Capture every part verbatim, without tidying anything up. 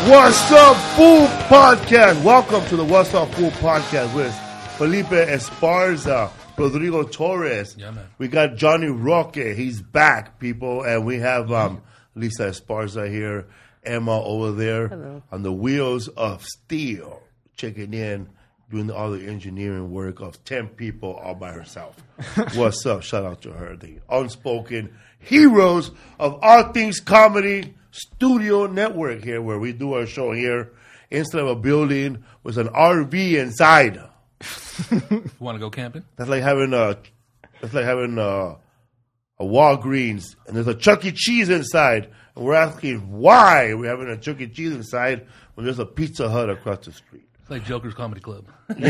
What's Up Fool Podcast. Welcome to the What's Up Fool Podcast with Felipe Esparza, Rodrigo Torres. Yeah, man. We got Johnny Roque. He's back, people. And we have um, Lisa Esparza here, Emma over there. Hello. On the wheels of steel, checking in, doing all the engineering work of ten people all by herself. What's up? Shout out to her, the unspoken heroes of all things comedy studio network here, where we do our show here instead of a building with an R V inside. You want to go camping? That's like having a, that's like having a, a Walgreens and there's a Chuck E. Cheese inside, and we're asking why we're having a Chuck E. Cheese inside when there's a Pizza Hut across the street. It's like Joker's Comedy Club.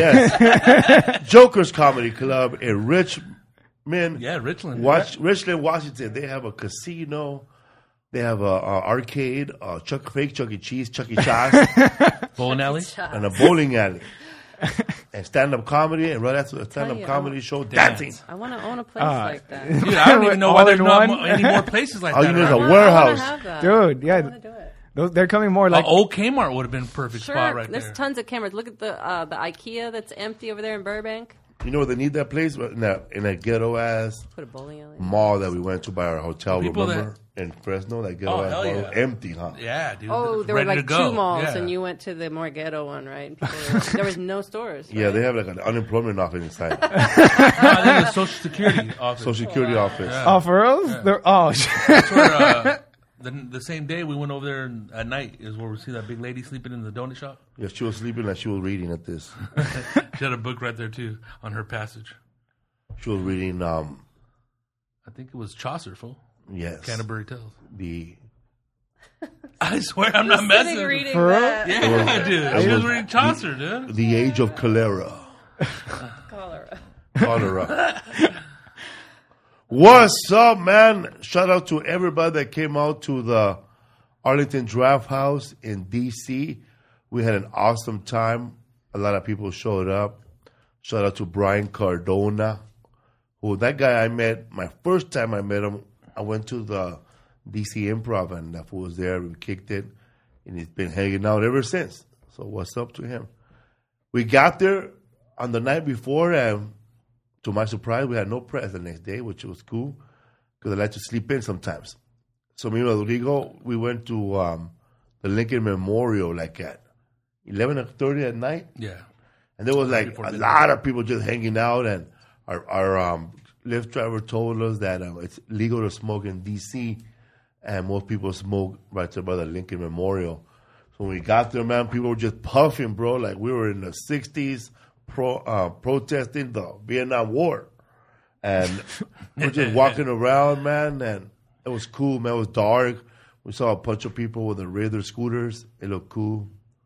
Yes, Joker's Comedy Club in Richmond. Yeah, Richland. Watch, Richland, Washington. They have a casino. They have a, a arcade, a Chuck, fake Chuck E. Cheese, Chuck E. Cheese, Bowling alley. and a bowling alley, and stand-up comedy, and right after the stand-up you, comedy I show, dance. dancing. I want to own a place Uh, like that. Dude, I don't even know why All there's in not one? mo- any more places like All that. you need is a around. I wanna warehouse. have that. Dude, yeah. I want to do it. Those, they're coming more like Uh, old Kmart would have been a perfect Sure, spot right there's there. tons of cameras. Look at the uh, the IKEA that's empty over there in Burbank. You know where they need that place? In that, in that ghetto-ass Put a bowling alley. mall that we went to by our hotel, People remember? In Fresno, that ghetto-ass hell mall. yeah. Empty, huh? Yeah, dude. Oh, there were ready like to go. two malls, Yeah. and you went to the more ghetto one, right? People were, there was no stores. Yeah, right? they have like an unemployment office inside. No, I think it's Social Security office. Social Security office. Yeah. oh for reals? They're oh shit. That's where, uh, the, the same day we went over there and at night is where we see that big lady sleeping in the donut shop. Yeah, she was sleeping like she was reading at this. She had a book right there too on her passage. She was reading, um, I think it was Chaucer, fool. yes, Canterbury Tales. the I swear I'm not Sitting messing. reading For real? that. Yeah, dude. It She was was- reading Chaucer, dude. the age of cholera. Cholera. Cholera. What's up, man? Shout out to everybody that came out to the Arlington Draft House in D C. We had an awesome time. A lot of people showed up. Shout out to Brian Cardona, who that guy I met, my first time I met him, I went to the D C Improv, and that fool was there. We kicked it, and he's been hanging out ever since. So what's up to him? We got there on the night before, and to my surprise, we had no press the next day, which was cool, because I like to sleep in sometimes. So me and Rodrigo, we went to um, the Lincoln Memorial like at eleven thirty at night. Yeah. And there was like Before a midnight. lot of people just hanging out, and our, our um, Lyft driver told us that um, it's legal to smoke in D C, and most people smoke right there by the Lincoln Memorial. So when we got there, man, people were just puffing, bro, like we were in the sixties pro, uh, protesting the Vietnam War. And we're just walking around, man, and it was cool, man. It was dark. We saw a bunch of people with the Raider scooters. It looked cool.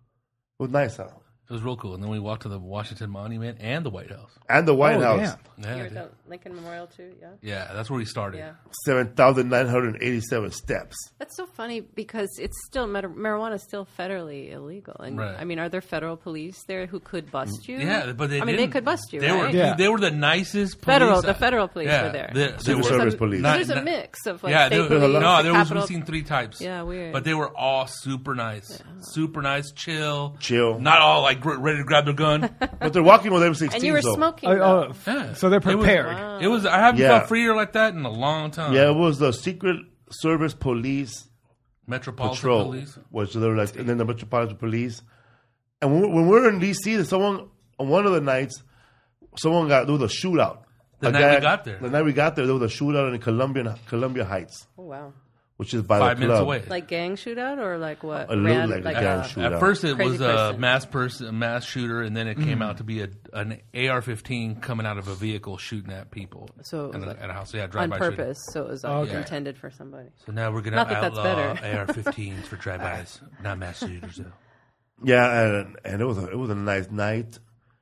It was nice, huh? It was real cool. And then we walked to the Washington Monument and the White House. And the White Oh, House. yeah. Yeah, You're dude. at the Lincoln Memorial too, yeah. Yeah, that's where we started. Yeah. seven thousand nine hundred eighty-seven steps. That's so funny because it's still mar- marijuana is still federally illegal, and Right. I mean, are there federal police there who could bust you? Yeah, but they I mean, they didn't. could bust you, They right? were Yeah. they were the nicest police. Federal, the federal police Yeah, were there. they- they Secret were- Service some- police. There's Not- a mix of like yeah, state there, police, no, the there was Capitol- we've seen three types. Yeah, weird. But they were all super nice, super nice, chill, Chill. Not all like gr- ready to grab their gun. But they're walking with M sixteen. and you were though. smoking. Oh, though. oh, Yeah. so they're It was- prepared. It was I haven't Yeah. felt freer like that in a long time. Yeah, it was the Secret Service Police Metropolitan Patrol, Police. which they were like, and then the Metropolitan Police. And when, when we were in D C, someone on one of the nights, someone got there was a shootout. The A night we got there. The night we got there, there was a shootout in Columbia, Columbia Heights, Oh wow. which is by Five the minutes club. away. Like gang shootout or like what? A little like a gang uh, shootout. At first, it Crazy was a person. mass person, a mass shooter, and then it Mm-hmm. came out to be a, an A R fifteen coming out of a vehicle shooting at people. So it at was a, like at a house. So, yeah, on drive-by shooting. purpose, so it was like Okay. intended for somebody. So now we're gonna Not that that's outlaw better. A R fifteens for drive-bys, not mass shooters though. Yeah, and and it was a, it was a nice night,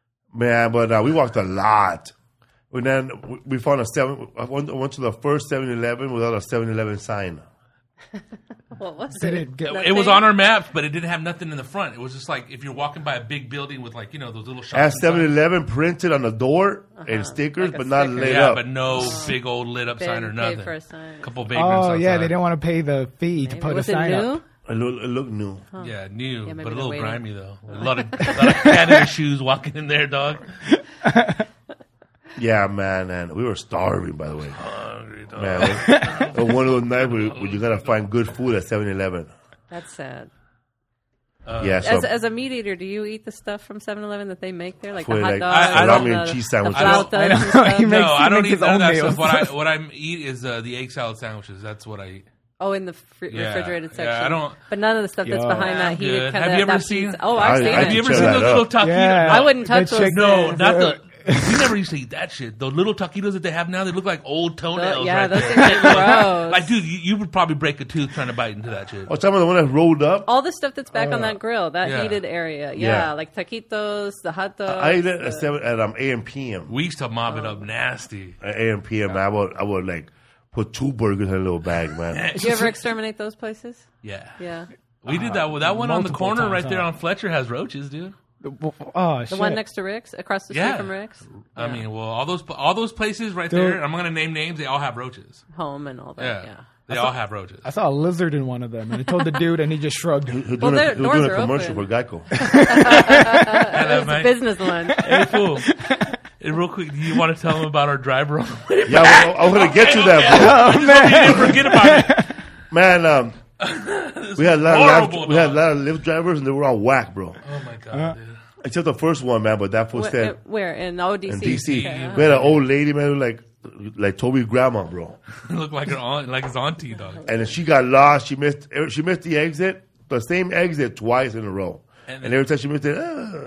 man. But uh, we walked a lot. And then we- we found a seven. I went, I went to the first seven eleven without a seven eleven sign. What was Did it? it get- Nothing? It was on our map, but it didn't have nothing in the front. It was just like if you're walking by a big building with like you know those little shops. As inside. seven eleven printed on the door and stickers, Like a but not sticker. lit Yeah, up. but no big old lit up They sign or didn't pay nothing. for a sign. Couple vagrants Oh yeah, outside. they didn't want to pay the fee to Maybe. put Was a it sign new? up. It looked, it looked new. Yeah, new, Yeah, maybe but a they're little waiting. grimy though. A lot of, a lot of Canada shoes walking in there, dog. Yeah, man, and we were starving, by the way. Hungry, dog. Man, it was one of those nights where, where you gotta find good food at seven eleven. That's sad. Yeah, so As, as a meat eater, do you eat the stuff from seven eleven that they make there, like For the hot like dogs, I- I and don't- the, salami and cheese the sandwiches. I don't- flautas I know. and stuff? He makes- No, I don't makes eat his none of own that meals. stuff. What I what I eat is uh, the egg salad sandwiches. That's what I eat. Oh, in the fr- Yeah, refrigerated yeah, section. I don't- But none of the stuff that's Yo. behind Yeah, that I'm heated good. kind Have of you ever that seen- pizza. Oh, I've I- seen I it. Have you ever Check seen that those out. little taquitos? Yeah. I wouldn't touch The those. chick- No, things. not the. We never used to eat that shit. The little taquitos that they have now, they look like old toenails. yeah, right those there. things are gross. Like, dude, you, you would probably break a tooth trying to bite into that shit. oh, talking about the one that rolled up. All the stuff that's back on that grill, that Yeah. heated area. Yeah, Yeah. like taquitos, the hot dogs. I ate it the- at seven at um A M P M. We used to mob it up Oh. nasty. At A M P M, I would I would like put two burgers in a little bag, man. Did you ever exterminate those places? Yeah. Yeah. We did that. That one on the multiple corner times, right there huh? on Fletcher has roaches, dude. Oh, The shit. one next to Rick's, across the street Yeah. from Rick's. I mean, well, all those all those places right Dude. there. I'm gonna name names. They all have roaches. Home and all that. Yeah, Yeah. they all have roaches. I saw a lizard in one of them, and I told the dude, and he just shrugged. He was Well, doing, a, their he was doors doing a are commercial open. for Geico. Hello, mate. Business lunch. Hey, fool. Hey, real quick, do you want to tell them about our driver on the way Yeah, I, I was gonna get to that, back? You didn't forget about it. bro. Man, um, we had a lot of horrible, lab, we had a dog. lot of Lyft drivers, and they were all whack, bro. Oh my god, dude. Except the first one, man. But that fool Where, said where? In O D C? in D C, Okay. we had an old lady, man, who like like Toby's grandma, bro. It looked like her aunt, like his auntie, dog. And then she got lost. She missed. She missed the exit, the same exit twice in a row. And And, every time she missed it,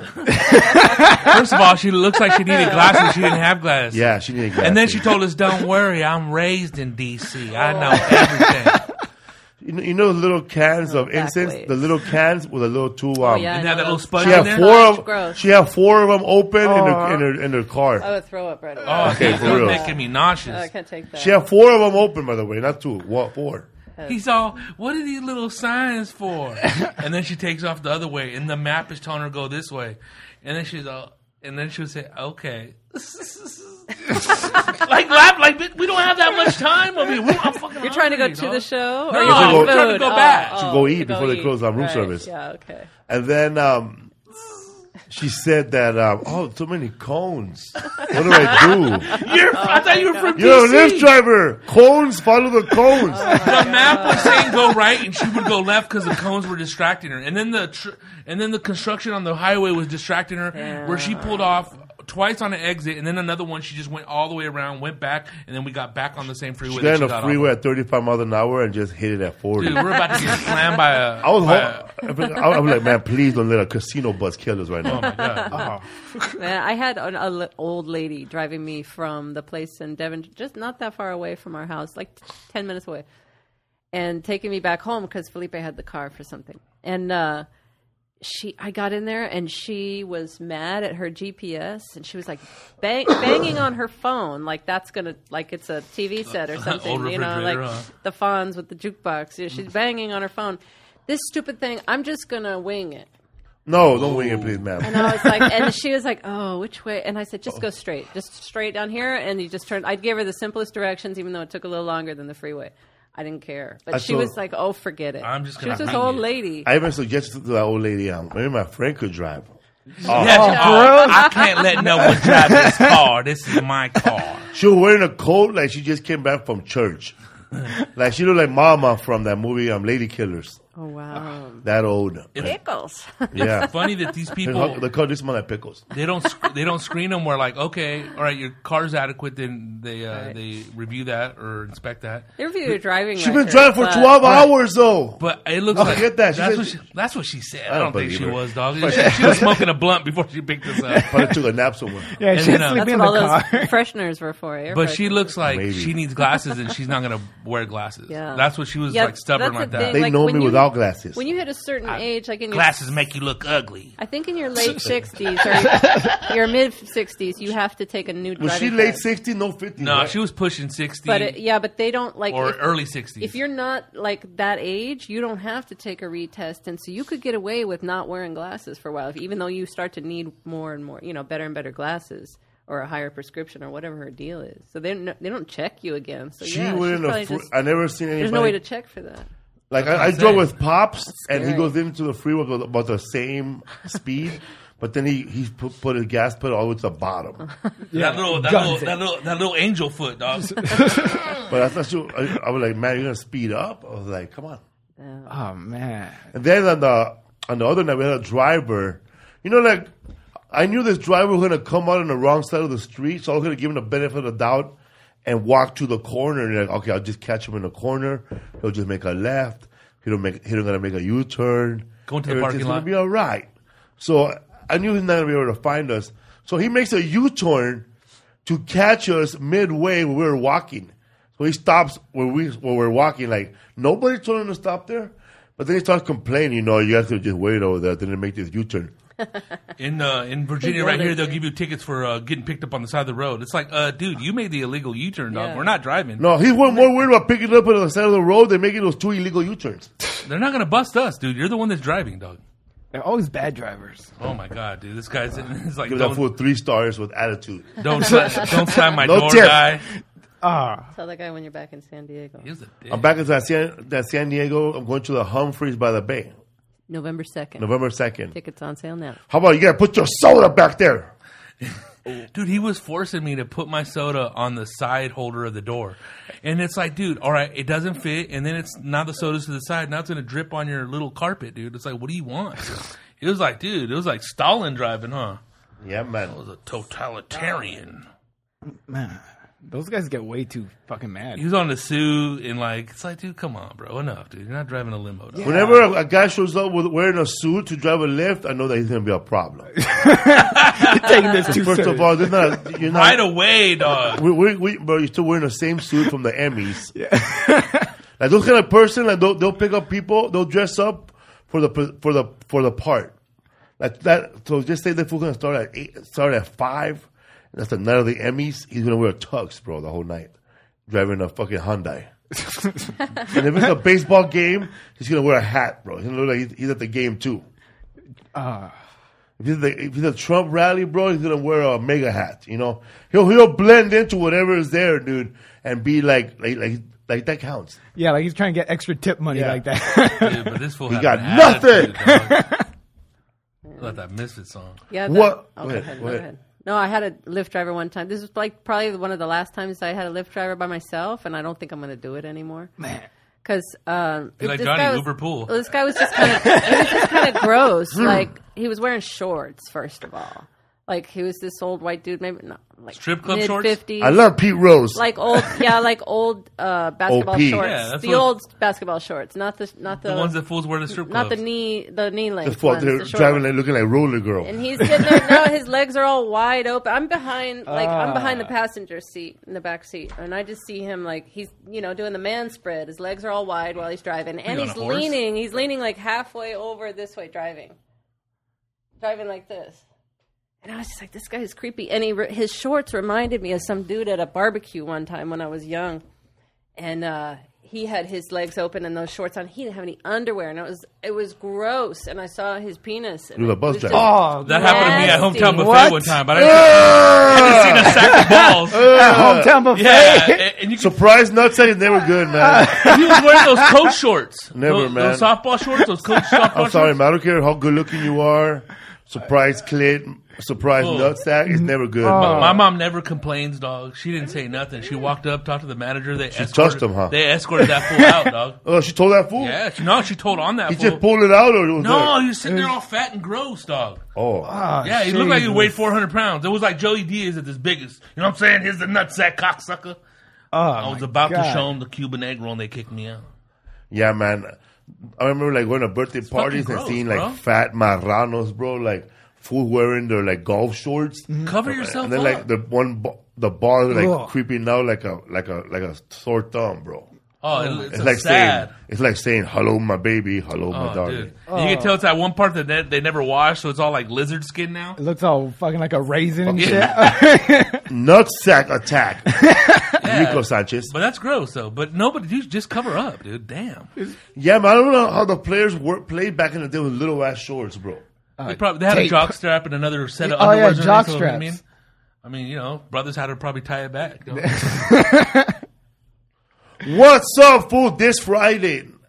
ah. First of all, she looks like she needed glasses. She didn't have glasses. yeah, she needed glasses. And then she told us, "Don't worry, I'm raised in D C. I know everything." you know, you know the little cans of back incense, ways. the little cans with a little two. Um, Oh, yeah. And I have know that little those. sponge She in had there. four of Gross. she had four of them open in Oh. her in her in her car. I would throw up right away. Oh, Okay, he's for real. making me nauseous. I can't take that. She had four of them open, by the way, not two, what four? He's all, what are these little signs for? And then she takes off the other way, and the map is telling her go this way. And then she's all, and then she'll say, okay. like, laugh, like, we don't have that much time. I mean, we, I'm fucking You're trying to go hungry, to dog. the show? No, or you I'm want trying to food? go back. Oh, To oh, go to eat before they eat. close on room Right. service. Yeah, okay. And then um, she said that, um, oh, so many cones. What do I do? You're, I thought you were from You're a D Lyft C. driver. Cones, follow the cones. The map was saying go right, and she would go left because the cones were distracting her. And then the tr- and then the construction on the highway was distracting her, Yeah. where she pulled off twice on an exit, and then another one she just went all the way around, went back, and then we got back on the same freeway. She that got she in the got freeway off at thirty-five miles an hour and just hit it at forty. of. Dude, we're about to get slammed by a. I was, by ho- I was like, man, please don't let a casino bus kill us right a- oh now. my god! Man, I had an a li- old lady driving me from the place in Devon, just not that far away from our house, like t- ten minutes away, and taking me back home because Felipe had the car for something. And uh, she, I got in there, and she was mad at her G P S, and she was like bang, banging on her phone, like that's gonna, like it's a T V set or something, Old you know, like refrigerator, huh? the Fonz with the jukebox. Yeah, she's banging on her phone. This stupid thing, I'm just gonna wing it. No, don't wing it, please, ma'am. And I was like, and she was like, oh, which way? And I said, just go straight, just straight down here. And you just turned, I'd give her the simplest directions, even though it took a little longer than the freeway. I didn't care. But I she saw- was like, oh, forget it. I'm just She was gonna this wing old it. lady. I even suggested to that old lady, um, maybe my friend could drive. Yeah, oh, I can't let no one drive this car. This is my car. She was wearing a coat like she just came back from church. Like she looked like Mama from that movie, um, Lady Killers. Oh, wow. That old. Pickles. Yeah. Funny that these people They call this smell like pickles. they don't sc- they don't screen them. Where like, okay, all right, your car's adequate. Then they uh, Right. they review that or inspect that. They review your driving She's been record, driving for but- twelve hours though. But it looks Oh, like forget that. She That's said- what she, that's what she said. I I don't, don't think she believe her. was, dog. She, she was smoking a blunt before she picked us up. Probably took a nap somewhere. Yeah, And she's then, uh, sleeping That's in what all the those car. fresheners were for. air But she fresheners. looks like Maybe. she needs glasses and she's not gonna wear glasses. Yeah. That's what she was Yeah, like stubborn that's like the that. thing. They Like, know when me you- without glasses. When you hit a certain age, like in your Glasses make you look ugly. I think in your late sixties or your mid sixties, you have to take a new Was she driving late test. sixty? No fifty. No, right? she was pushing sixty But it, yeah, but they don't like or if, early sixties. if you're not like that age, you don't have to take a retest, and so you could get away with not wearing glasses for a while, if, even though you start to need more and more, you know, better and better glasses or a higher prescription or whatever her deal is. So they don't, they don't check you again. So She yeah, went she's in a. probably Fr- just- I never seen anybody. there's no way to check for that. Like, That's I, I what I'm drove saying. with Pops, and he scary. goes into the freeway with about the same speed, but then he, he put, put his gas pedal all the way to the bottom. That little, that guns little, it. that little, that little angel foot, dog. But I thought you, I, I was like, man, you're going to speed up? I was like, come on. Oh man. And then on the on the other night, we had a driver. You know, like, I knew this driver was going to come out on the wrong side of the street, so I was going to give him the benefit of the doubt and walk to the corner. And like, okay, I'll just catch him in the corner. He'll just make a left. He don't make. He don't gonna make a U-turn. Go into the Everything's parking gonna lot. be all right. So I knew he's not gonna be able to find us. So he makes a U-turn to catch us midway when we were walking. So he stops where we where we're walking. Like, nobody told him to stop there. But then he starts complaining. You know, you guys could just wait over there. Then they make this U-turn. In uh, in Virginia, They right roll here, it, they'll yeah. give you tickets for uh, getting picked up on the side of the road. It's like, uh, dude, you made the illegal U-turn, dog. Yeah. We're not driving. No, he's more more worried about picking it up on the side of the road than making those two illegal U-turns. They're not gonna bust us, dude. You're the one that's driving, dog. They're always bad drivers. Oh my god, dude, this guy's it's like Give that don't fool three stars with attitude. don't slam, don't slam my No door, tip. guy. Ah, Tell that guy when you're back in San Diego. He's a dick. I'm back in that San, that San Diego. I'm going to the Humphreys by the Bay, November second. November second. Tickets on sale now. How about you gotta put your soda back there? Dude, he was forcing me to put my soda on the side holder of the door. And it's like, dude, all right, it doesn't fit. And then it's now the soda's to the side. Now it's going to drip on your little carpet, dude. It's like, what do you want? It was like, dude, it was like Stalin driving, huh? Yeah, man. It was a totalitarian. man. Those guys get way too fucking mad. He was on the suit and like, it's like, dude, come on, bro. Enough, dude. You're not driving a limo, dog. Whenever a, a guy shows up with wearing a suit to drive a lift, I know that he's gonna be a problem. You're taking this too First serious. of all, they're not. You're not. Right away, dog. We, we, we, bro, you're still wearing the same suit from the Emmys. Like those kind of person, like they'll, they'll pick up people, they'll dress up for the for the for the part. Like that. So just say the fool gonna start at eight, start at five. And that's the night of the Emmys. He's gonna wear a tux, bro, the whole night, driving a fucking Hyundai. And if it's a baseball game, he's gonna wear a hat, bro. He's gonna look like he's, he's at the game too. Ah, If he's, the, if he's a Trump rally, bro, he's gonna wear a mega hat. You know, he'll he'll blend into whatever is there, dude, and be like like like, like that counts. yeah, like he's trying to get extra tip money Yeah. like that. Dude, but this fool He had got an nothing. attitude, dog. Like that Misfit song. Yeah. What? That, oh, Go go ahead, ahead. go No, ahead. go ahead. No, I had a Lyft driver one time. This was like probably one of the last times I had a Lyft driver by myself, and I don't think I'm going to do it anymore. Man. Because um, Be like this Johnny, guy was, Uber pool. well, this guy was just kind of he was just kind of gross. Like he was wearing shorts, first of all. Like he was this old white dude, maybe not like Strip club mid shorts? fifties. I love Pete Rose. like old, yeah, like old uh, basketball O P. shorts. Yeah, that's the what- old basketball shorts, not the not the, The ones that fools wear to strip not clubs. the knee the knee the length fool ones. they're the short driving ones. like looking like Roller Girl. And he's sitting there. No, his legs are all wide open. I'm behind, like I'm behind the Ah. passenger seat in the back seat, and I just see him like he's, you know, doing the man spread. His legs are all wide while he's driving, and on he's a horse? leaning. He's leaning like halfway over this way, driving, driving like this. And I was just like, this guy is creepy. And he, re- his shorts reminded me of some dude at a barbecue one time when I was young, and uh, he had his legs open and those shorts on. He didn't have any underwear, and it was it was gross. And I saw his penis. And With a it buzz was driver. just- Oh, That happened to me at Nasty. Hometown Buffet What? one time, but I hadn't, hadn't seen a sack of balls. hometown buffet. Yeah, and, and you could, Surprise nutsack is never good, man. he was wearing those coach shorts. Never, those, man. Those softball shorts, those coach softball I'm sorry, shorts. man. I don't care how good looking you are. Surprise clit, surprise Oh. nutsack is never good. Oh. man. My mom never complains, dog. She didn't say nothing. She walked up, talked to the manager. They escorted, touched him, huh? They escorted that fool out, dog. Oh, she told that fool? Yeah, she, no, she told on that He fool. just pulled it out, or it was no, there? he was sitting there all fat and gross, dog. Oh, Ah, Yeah, he looked like he Jesus. weighed four hundred pounds. It was like Joey Diaz at his biggest. You know what I'm saying? Here's the nutsack cocksucker. Oh, I was my about to God. show him the Cuban egg roll and they kicked me out. yeah, man. I remember like going to birthday parties fucking and gross, seeing bro. like fat marranos, bro, like full wearing their like golf shorts. Cover yourself And then up. like the one ba- the ball like Ugh. creeping out like a like a like a sore thumb, bro. oh, it, it's, It's a like sad. saying it's like saying hello my baby, hello my Oh, darling. dude. And you can tell it's that one part that they, they never washed, so it's all like lizard skin now. It looks all fucking like a raisin and Yeah. shit. Nutsack attack. Rico Sanchez. But that's gross, though. But nobody, dude, just cover up, dude. Damn. Yeah, man, I don't know how the players work, played back in the day with little ass shorts, bro. They, probably, they had tape. a jock strap and another set of Oh, yeah, underwear. jock underneath, so, I mean, straps. I mean, you know, brothers had to probably tie it back. You know? What's up, fool? This Friday,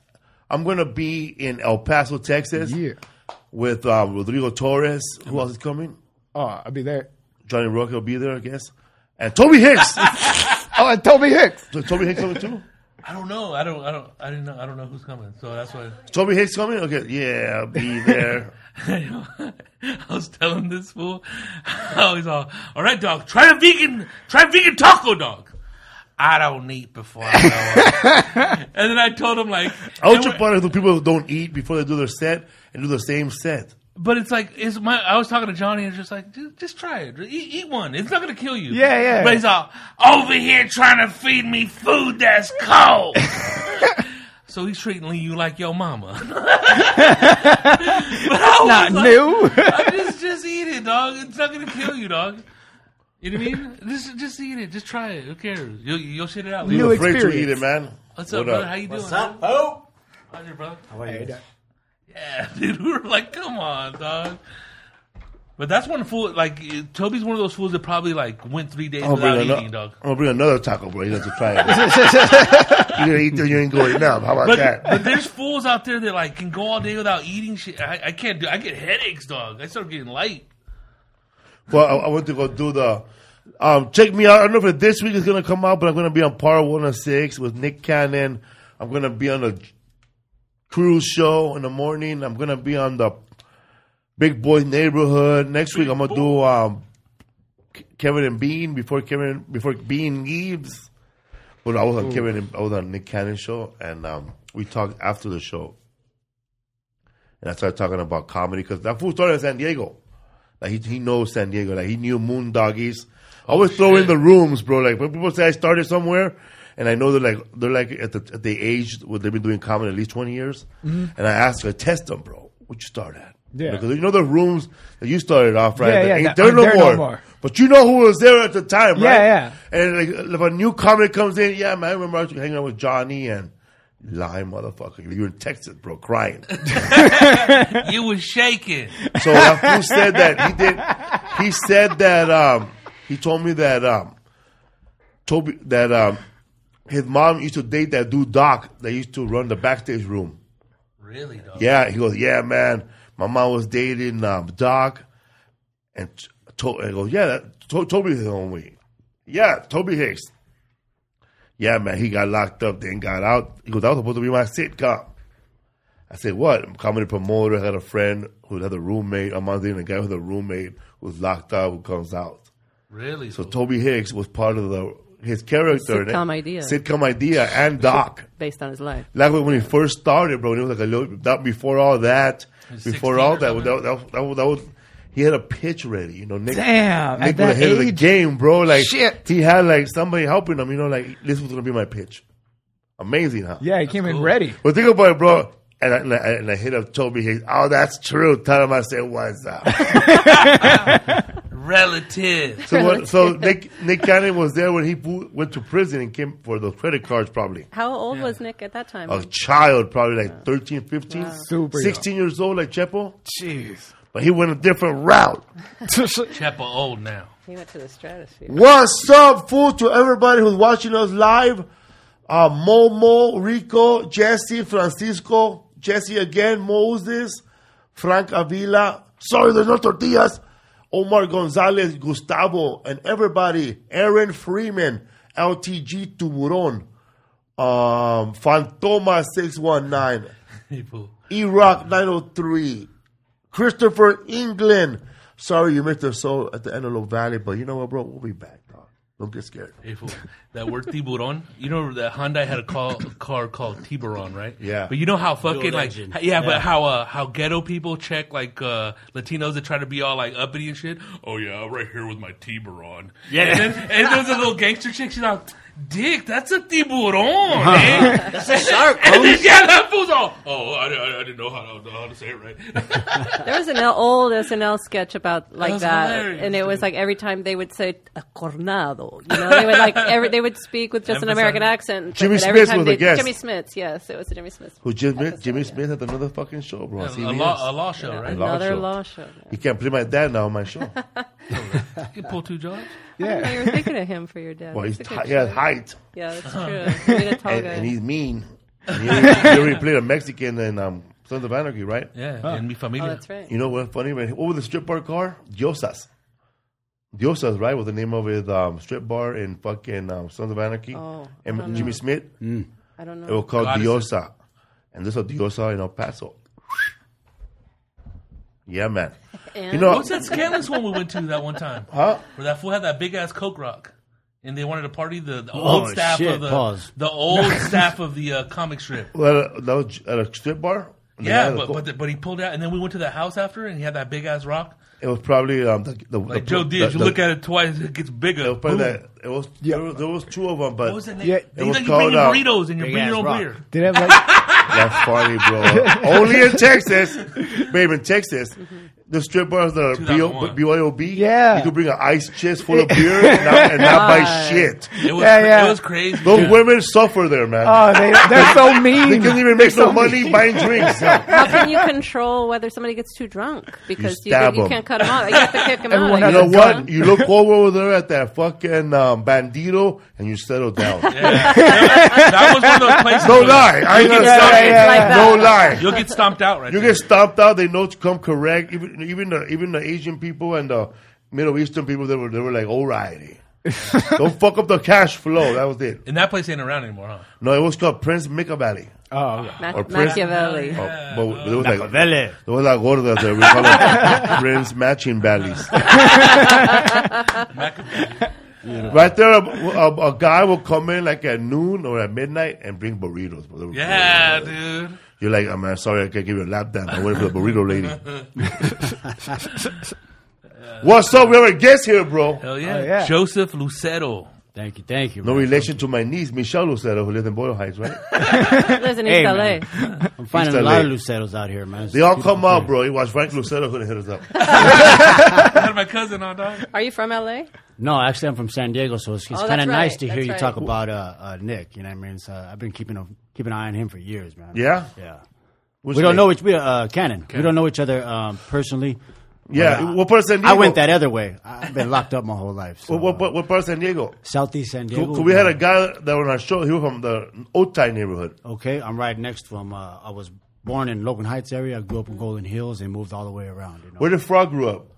I'm going to be in El Paso, Texas Yeah. with uh, Rodrigo Torres. Who else is coming? Oh, I'll be there. Johnny Roque will be there, I guess. And Toby Hicks. Oh, and Toby Hicks. So Toby Hicks coming too? I don't know. I don't. I don't. I didn't know. I don't know who's coming. So that's why. Toby Hicks coming? Okay, yeah, I'll be there. I was telling this fool. I was all, all right, dog. Try a vegan. Try a vegan taco, dog. I don't eat before I go. And then I told him like, I was and just part of the people who don't eat before they do their set and do the same set. but it's like, it's my. I was talking to Johnny and it's just like, just, just try it. Eat, eat one. It's not gonna kill you. Yeah, yeah. But he's all over here trying to feed me food that's cold. So he's treating you like your mama. But I was Not like, new. I just, just eat it, dog. It's not gonna kill you, dog. You know what I mean? Just, just eat it. Just try it. Who cares? You'll, you'll shit it out. New You're afraid to experience. eat it, man. What's up, What brother? up? How you doing? What's up, Hope? How's your brother? How are you? Yeah, dude. We were like, come on, dog. But that's one fool. Like Toby's one of those fools that probably like went three days I'm gonna, without bring eating, another, dog. I'm gonna bring another taco, bro. You have to try it. You're gonna eat till you ain't going enough. How about But, that? but there's fools out there that like can go all day without eating shit. I, I can't do. I get headaches, dog. I start getting light. Well, I, I went to go do the. Um, check me out. I don't know if this week is gonna come out, but I'm gonna be on Par one oh six with Nick Cannon. I'm gonna be on the cruise show in the morning. I'm gonna be on the Big Boys Neighborhood next week. I'm gonna do um, Kevin and Bean before Kevin before Bean leaves. But I was on Kevin and I was on Nick Cannon show, and um, we talked after the show, and I started talking about comedy because that fool started in San Diego. Like he he knows San Diego. Like he knew Moondoggies. I always throw in the rooms, bro. Like when people say I started somewhere, and I know they're like they're like at the at the age where they've been doing comedy at least twenty years, and I ask, I test them, bro. What'd you start at? Yeah. Because you know the rooms that you started off, right? Yeah, That yeah, ain't that there aren't no, there no more. more. But you know who was there at the time, right? Yeah, yeah. And like, if a new comic comes in, yeah, man, I remember I was hanging out with Johnny and lying motherfucker. You were in Texas, bro, crying. You was shaking. So that fool said that he did. He said that um, he told me that um, Toby that um, his mom used to date that dude Doc that used to run the backstage room. Really, dog. Yeah, he goes, yeah, man. My mom was dating um, Doc, and to- I go, yeah, that, to- Toby's the homie. Yeah, Toby Hicks. Yeah, man, he got locked up, then got out. He goes, that was supposed to be my sitcom. I said, what? I'm a comedy promoter. I had a friend who had a roommate. I'm on dating a guy with a roommate who's locked up who comes out. Really? So fool. Toby Hicks was part of the his character. Sitcom idea. Sitcom idea and Doc. Based on his life. Like when he first started, bro, it was like a little, that before all that, was before sixteen all or that, something? that, that, that, was- that was, he had a pitch ready, you know. Nick, Damn, Nick at was that ahead of the age? game, bro. Like, Shit. he had like somebody helping him, you know, like this was gonna be my pitch. Amazing, huh? Yeah, he came in cool. ready. But think about it, bro. And I, and I, and I hit up Toby Hicks. Oh, that's true. Tell him I said what's up. Relative. So, what, so Nick Nick Cannon was there when he bo- went to prison and came for those credit cards, probably. How old was Nick at that time? A child, probably like thirteen, fifteen, Super young. sixteen years old, like Chepo. Jeez. But he went a different route. Chepa old now. He went to the stratosphere. What's up, fool, to everybody who's watching us live? Uh, Momo, Rico, Jesse, Francisco, Jesse again, Moses, Frank Avila. Sorry, there's no tortillas. Omar Gonzalez, Gustavo, and everybody. Aaron Freeman, L T G Tuburon, um, Fantoma six one nine, People. E-Rock nine oh three, Christopher England. Sorry you missed us so at the Antelope Valley, but you know what, bro? We'll be back, dog. Don't get scared. Hey, fool. That word tiburon. You know that Hyundai had a, call, a car called Tiburon, right? Yeah. But you know how fucking Dual like engine. yeah, Yeah. but how uh, how ghetto people check like uh, Latinos that try to be all like uppity and shit. Oh yeah, I'm right here with my Tiburon. Yeah. And then and there's a little gangster chick. She's like, Dick, that's a tiburon, man. That's a shark, And then, Holmes. yeah, that fool's all. Oh, I, I, I didn't know how to, how to say it right. There was an old S N L sketch about like was that, hilarious, and it was dude. like every time they would say a cornado, you know, they would like every they would speak with just an Emphasize. American accent. Jimmy but every Smith time was a they, guest. Jimmy Smith, yes, it was a Jimmy Smith. Who Jimmy, episode, Jimmy yeah. Smith had another fucking show, bro. on a, C B S. law, a law show, right? law Another show. law show. You can't play my dad now on my show. You can pull two jobs. Yeah. You were thinking of him for your dad. Well, he's That's a t- good he has choice. height, Yeah, that's true. You need a tall and, guy. and he's mean. You, you already played a Mexican in um, Sons of Anarchy, right? Yeah, and Mi Familia. Oh, that's right. You know what's funny? What was the strip bar car? Diosas. Diosas, right? Was the name of his um, strip bar in fucking um, Sons of Anarchy. Oh, I and don't Jimmy know. Smith. I don't It know. was called Goddesses. Diosa. And this is a Diosa in El Paso. Yeah, man. And You know, What's that scandalous one we went to that one time? huh? Where that fool had that big ass coke rock, and they wanted to party. The, the Oh, old staff shit, of the pause. the old staff of the uh, comic strip. Well, that was at a strip bar? The guy Yeah, had a but co- but, the, but he pulled out, and then we went to the house after, and he had that big ass rock. it was probably um, the, the, Like the, Joe Diaz, the- you the- look at it twice, it gets bigger. It was probably Boom. that. It was there, was there was two of them, but What was that name? Yeah, they it was let you bring in called, uh, burritos and you Big bring your Ass own Rock. beer. Did it have like? that's funny, bro. Only in Texas, babe. In Texas, the strip bars that are two thousand one. B Y O B. Yeah. You could bring an ice chest full of beer and not, and not buy God. shit. It was Yeah, yeah. it was crazy. Those dude. women suffer there, man. Oh, they, they're so mean. they can't even make no money buying drinks. How can you control whether somebody gets too drunk? Because you, stab you, 'em. can't cut them out. You have to kick them Everyone out. You has know a what? You look over there at that fucking um, bandito and you settle down. Yeah. That was one of those places. No where lie. I ain't You'll gonna get say stomped- yeah, yeah. no lie. You'll get stomped out right You there. get stomped out. They know to come correct. Even even the even the Asian people and the Middle Eastern people, they were they were like, alrighty, don't fuck up the cash flow. That was it. And that place ain't around anymore, huh? No, it was called Prince Machiavelli. Oh, yeah. Ma- Or Prince- Machiavelli. Oh, but there was like Machiavelli. there was like gordas there. We call them Prince Matching Valleys. Right there, a, a, a guy will come in like at noon or at midnight and bring burritos. Bro. They were Yeah, good. dude. You're like, I'm oh, sorry, I can't give you a lap dance. I'm waiting for the burrito lady. What's up? We have a guest here, bro. Hell yeah. Oh, yeah. Joseph Lucero. Thank you, thank you. No man. relation to my niece, Michelle Lucero, who lives in Boyle Heights, right? Lives in Hey, East L A. man. I'm finding East a lot L A. of Luceros out here, man. It's They all beautiful come out, thing. bro. You watch Frank Lucero who hit us up. I had my cousin on, dog. Are you from L A? No, actually, I'm from San Diego, so it's, it's Oh, kind of that's nice right. to hear That's you right. talk about uh, uh, Nick. You know what I mean? So, I've been keeping a keeping an eye on him for years, man. Yeah? Yeah. What's We your don't know name? each we uh, Cannon. We don't know each other um, personally. Yeah. But, uh, What part of San I Diego? went that other way. I've been locked up my whole life. So, What, what, uh, what, what part of San Diego? Southeast San Diego. So we had a guy that was on our show. He was from the Otay neighborhood. Okay, I'm right next to him. Uh, I was born in Logan Heights area. I grew up in Golden Hills and moved all the way around. You know? Where did Frog grew up?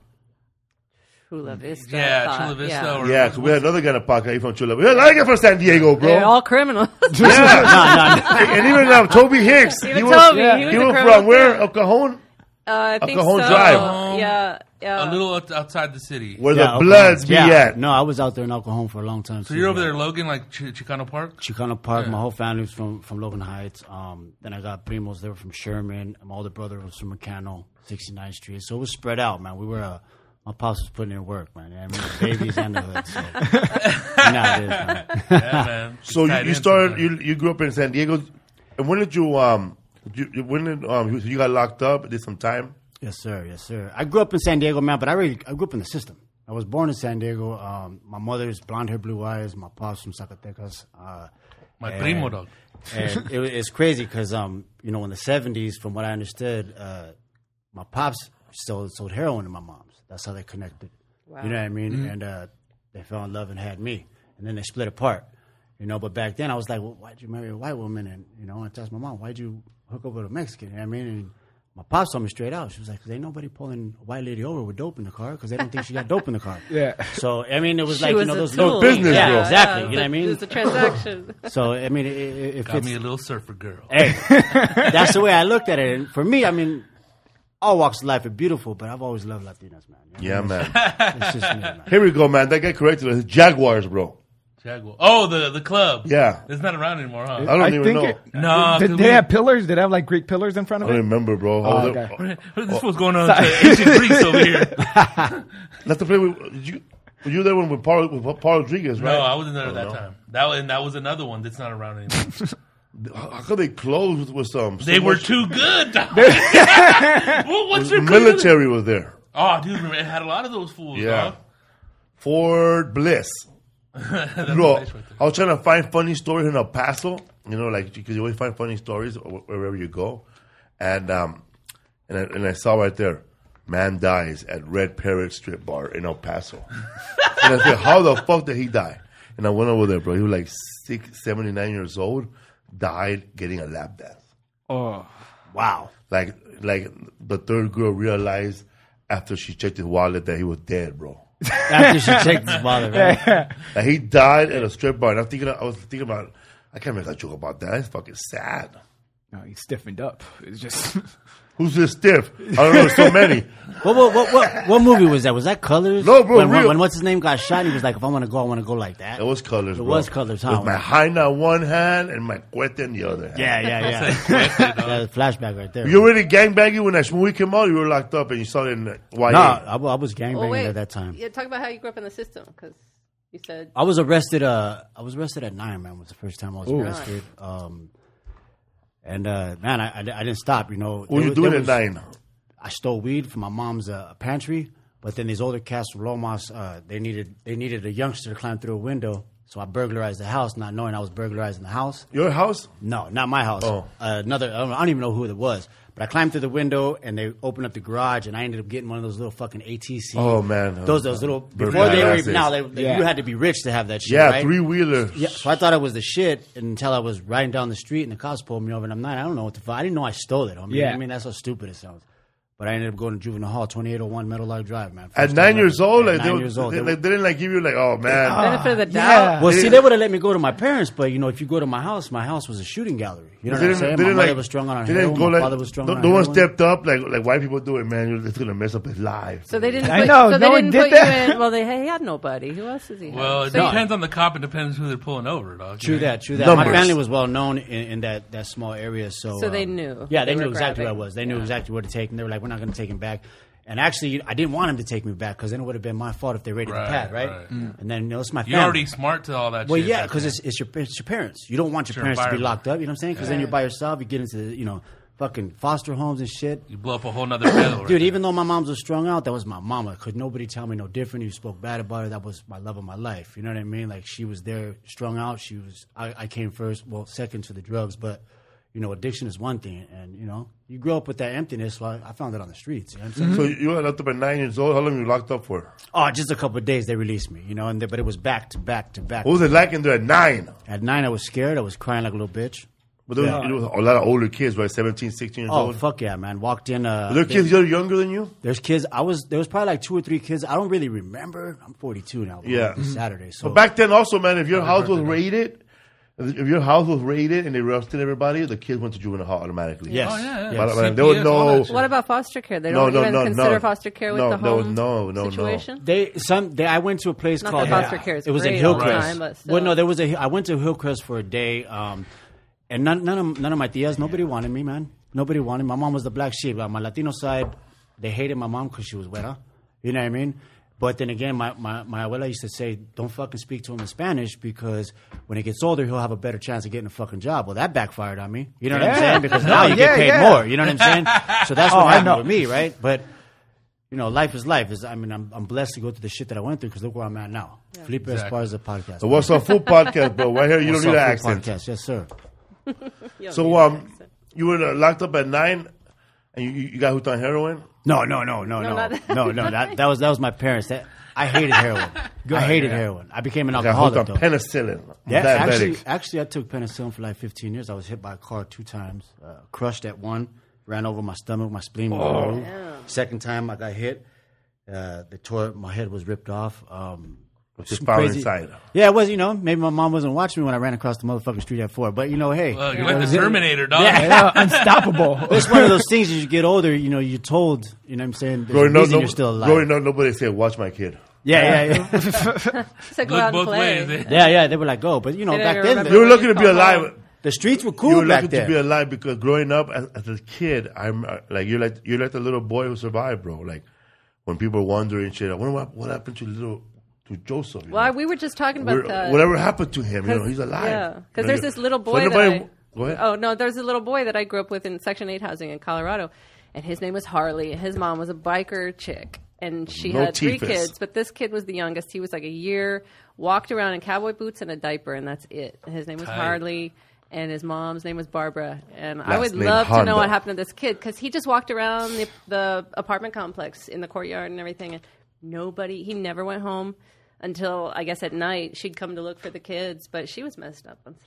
Chula Vista. Yeah, thought. Chula Vista. Yeah. Or Yeah, because we had another guy in the podcast. He's from Chula. We had a lot of guys from San Diego, bro. They're all criminals. Yeah. Nah, nah, And even um, Toby Hicks. Even he was, Toby, yeah. he was he a was criminal from where? too. El Cajon? Uh, I think Cajon so. Drive. Yeah, yeah. a little out- outside the city. Where Yeah, the Oklahoma. Bloods be yeah. at. No, I was out there in El Cajon for a long time. So too, you're over yeah. there, Logan, like Ch- Chicano Park? Chicano Park. Yeah. My whole family's from, from Logan Heights. Um, then I got primos. They were from Sherman. My older brother was from McCannell, sixty-ninth Street. So it was spread out, man. We were, uh, my pops was putting in work, man. I mean, the babies and the hood. So. You know how it is, man. Yeah, man. So you, Tied you in started. somewhere. You you grew up in San Diego, and when did you um? You, you- when did um? You, you got locked up? Did some time? Yes, sir. Yes, sir. I grew up in San Diego, man, but I really I grew up in the system. I was born in San Diego. Um, my mother's blonde hair, blue eyes. My pops from Zacatecas. Uh, My and- primo, dog. And it, was- it's crazy because, um, you know, in the seventies, from what I understood, uh, my pops sold, sold heroin to my mom's. That's how they connected. Wow. You know what I mean? And uh, they fell in love and had me. And then they split apart. You know, but back then I was like, well, why'd you marry a white woman? And, you know, I asked my mom, why'd you hook up with a Mexican? You know what I mean? And my pops told me straight out. She was like, ain't nobody pulling a white lady over with dope in the car because they don't think she got dope in the car. Yeah. So, I mean, it was She like, was you know, a those tool. little business, yeah, bro. exactly. Yeah, You know what I mean? It's a transaction. So, I mean, it, it, it Got fits. me a little surfer girl. Hey, that's the way I looked at it. And for me, I mean, all walks of life are beautiful, but I've always loved Latinas, man. You know Yeah, what man. I mean? It's just me, man. Here we go, man. That guy corrected us. Jaguars, bro. Jaguar. Oh, the the club. Yeah. It's not around anymore, huh? I don't I even think know. it- No. Did 'cause they we- have pillars? Did they have like Greek pillars in front I of don't it? remember, bro. Oh, I was okay. there- This was going on to ancient Greece over here. That's the play. With, did you were you there when with Paul, with Paul Rodriguez, right? No, I wasn't there at Oh, that no. time. That was, and that was another one that's not around anymore. How how could they close with, with some? They so were much- too good. dog. Well, what's your military was there. Oh, dude, it had a lot of those fools. Yeah. Dog. Ford Bliss. That's Bro, the place right there. I was trying to find funny stories in El Paso. You know, like because you always find funny stories wh- wherever you go, and um, and I, and I saw right there, man dies at Red Parrot Strip Bar in El Paso. And I said, how the fuck did he die? And I went over there, bro. He was like six, seventy-nine years old. died getting a lap dance. Oh, Wow. Like, like the third girl realized after she checked his wallet that he was dead, bro. After she checked his wallet, right? Like he died at a strip bar, and I'm thinking, I was thinking about, I can't make a joke about that. It's fucking sad. no, he stiffened up. It's just Who's this stiff? I don't know. There's so many. What, what, what, what, what movie was that? Was that Colors? No, bro, When, when, real. when what's his name got shot, he was like, if I want to go, I want to go like that. It was Colors, It bro. was Colors, huh? With my hyena on one hand and my cuete in the other hand. Yeah, yeah, yeah. Question, dog. yeah flashback right there. You already gangbanging when that movie came out? You were locked up and you saw it in the Y A. no, I, wa- I was gangbanging Oh, wait. at that time. Yeah, talk about how you grew up in the system, because you said I was arrested. Uh, I was arrested at nine. Man, was the first time I was arrested. Um, and uh, man, I, I, I didn't stop. You know, What were you There- doing there at was- nine? I stole weed from my mom's uh, pantry, but then these older cats from Lomas, uh, they needed they needed a youngster to climb through a window, so I burglarized the house, not knowing I was burglarizing the house. Your house? No, not my house. Oh. Uh, another. I don't, I don't even know who it was, but I climbed through the window and they opened up the garage, and I ended up getting one of those little fucking A T C. Oh, man. those those little Burglar before they were glasses. now they, they- Yeah. you had to be rich to have that shit. Yeah, right? three wheeler. Yeah, so I thought it was the shit until I was riding down the street and the cops pulled me over, and I'm not. I don't know what the fuck. I didn't know I stole it. I mean, Yeah. I mean that's how stupid it sounds. But I ended up going to juvenile hall, twenty-eight oh one Meadow Lark Drive, man. At First nine time years ever. old, At like, nine they, years old, they, they they didn't like give you like, oh man, benefit of the doubt. yeah. Well, see, they would have let me go to my parents, but you know, if you go to my house, my house was a shooting gallery. You know They what I'm saying? My mother was strung on they heroin. didn't go My like, father was strung no, on no one heroin. stepped up like like white people do it, man. You're, it's gonna mess up his life. So they didn't. I Put, know, So they no one didn't did put that. you in. Well, they he had nobody. Who else does he have? Well, it So you- depends on the cop. It depends who they're pulling over, dog. True that, true that. Numbers. My family was well known in, in that, that small area, so So they um, knew. Yeah, they, They knew were exactly where I grabbing. was. They knew exactly where to take him. They were like, "We're not going to take him back." And actually, I didn't want him to take me back because then it would have been my fault if they raided Right, the pad, right? right. And then you know, it's my family. You're already smart to all that Well, shit. yeah, back because then. it's, it's your it's your parents. You don't want your Your parents to be environment. locked up. You know what I'm saying? Because then you're by yourself. You get into you know fucking foster homes and shit. You blow up a whole nother pedal. Dude, even though my mom's was strung out, that was my mama. Could nobody tell me no different? You spoke bad about her. That was my love of my life. You know what I mean? Like she was there, strung out. She was. I, I came first. Well, second to the drugs, but you know, addiction is one thing, and you know, you grow up with that emptiness. So I, I found it on the streets. You know what I'm saying? So you got locked up at nine years old. How long were you locked up for? Oh, just a couple of days they released me. You know, and they, but it was back to back to back. What was it like in there at nine? At nine, I was scared. I was crying like a little bitch. But there was, it was a lot of older kids, right? seventeen, sixteen years Oh old. fuck yeah, man! Walked in. Uh, Were there they- kids you're younger than you? There's kids. I was there was probably like two or three kids. I don't really remember. I'm forty-two now. bro. Yeah. This Saturday. So But back then, also, man, if your house was raided, if your house was raided and they arrested everybody, the kids went to juvenile hall automatically. yes, Oh, yeah, yeah. yes. But, but there was C P S, all no. that shit. What about foster care? They No, don't no, even no, consider no. foster care with No, the there was home no, no, no. situation. They some. They, I went to a place Not called that foster care is It was in great all the Hillcrest. time, but still. well, no, there was a. I went to Hillcrest for a day, um, and none, none of none of my tias. Nobody wanted me, man. Nobody wanted me. My mom was the black sheep. On my Latino side, they hated my mom because she was güera. You know what I mean? But then again, my, my, my abuela used to say, don't fucking speak to him in Spanish because when he gets older, he'll have a better chance of getting a fucking job. Well, that backfired on me. You know what I'm Yeah. saying? Because now you Yeah, get paid yeah. more. You know what I'm saying? So that's Oh, what I happened know. with me, right? But, you know, life is life. Is I mean, I'm, I'm blessed to go through the shit that I went through because look where I'm at now. Felipe Esparza is a podcast. The What's Up Food podcast, bro. Right here, you What's don't need an Up, Food accent. Podcast. Yes, sir. So, um, you were uh, locked up at nine, and you, you got hooked on heroin. No, no, no, no, no, not- no, no. That, that was that was my parents. That I hated heroin. I hated heroin. I became an Got alcoholic. hooked on though. penicillin. Yeah, Diabetic. actually, actually, I took penicillin for like fifteen years. I was hit by a car two times, uh, crushed at one, ran over my stomach, my spleen was removed. Second time I got hit, uh, the tore, my head was ripped off. Um, With this some power crazy- inside. Yeah, it was. You know, maybe my mom wasn't watching me when I ran across the motherfucking street at four. But you know, hey, Well, you're like the Terminator, dog. Yeah, unstoppable. it's one of those things. As you get older, you know, you're told. You know, what I'm saying, there's a Growing up, reason no, you're still alive. growing up, nobody said, "Watch my kid." Yeah, yeah, yeah. So go Look out and both play. ways. eh? yeah, yeah. They were like, "Go," but you know, They back don't then, remember You were when lucky you to be come alive. home. the streets were You cool were back lucky then. to be alive because growing up as, as a kid, I'm uh, like you're like you're like the little boy who survived, bro. Like when people are wondering shit, I wonder what, what happened to little to Joseph. you Well, know? we were just talking about Where- that. whatever happened to him, you know, 'Cause- he's alive. Yeah, You because know, there's you- this little so boy anybody- that I. Go ahead. Oh no, there's a little boy that I grew up with in Section Eight housing in Colorado, and his name was Harley. And his mom was a biker chick, and she No had three teethus. kids. But this kid was the youngest. He was like a year, walked around in cowboy boots and a diaper, and that's it. And his name was Tight. Harley. And his mom's name was Barbara, and I Last would name love to Honda. know what happened to this kid because he just walked around the, the apartment complex in the courtyard and everything, and nobody. He never went home until I guess at night she'd come to look for the kids, but she was messed up and stuff.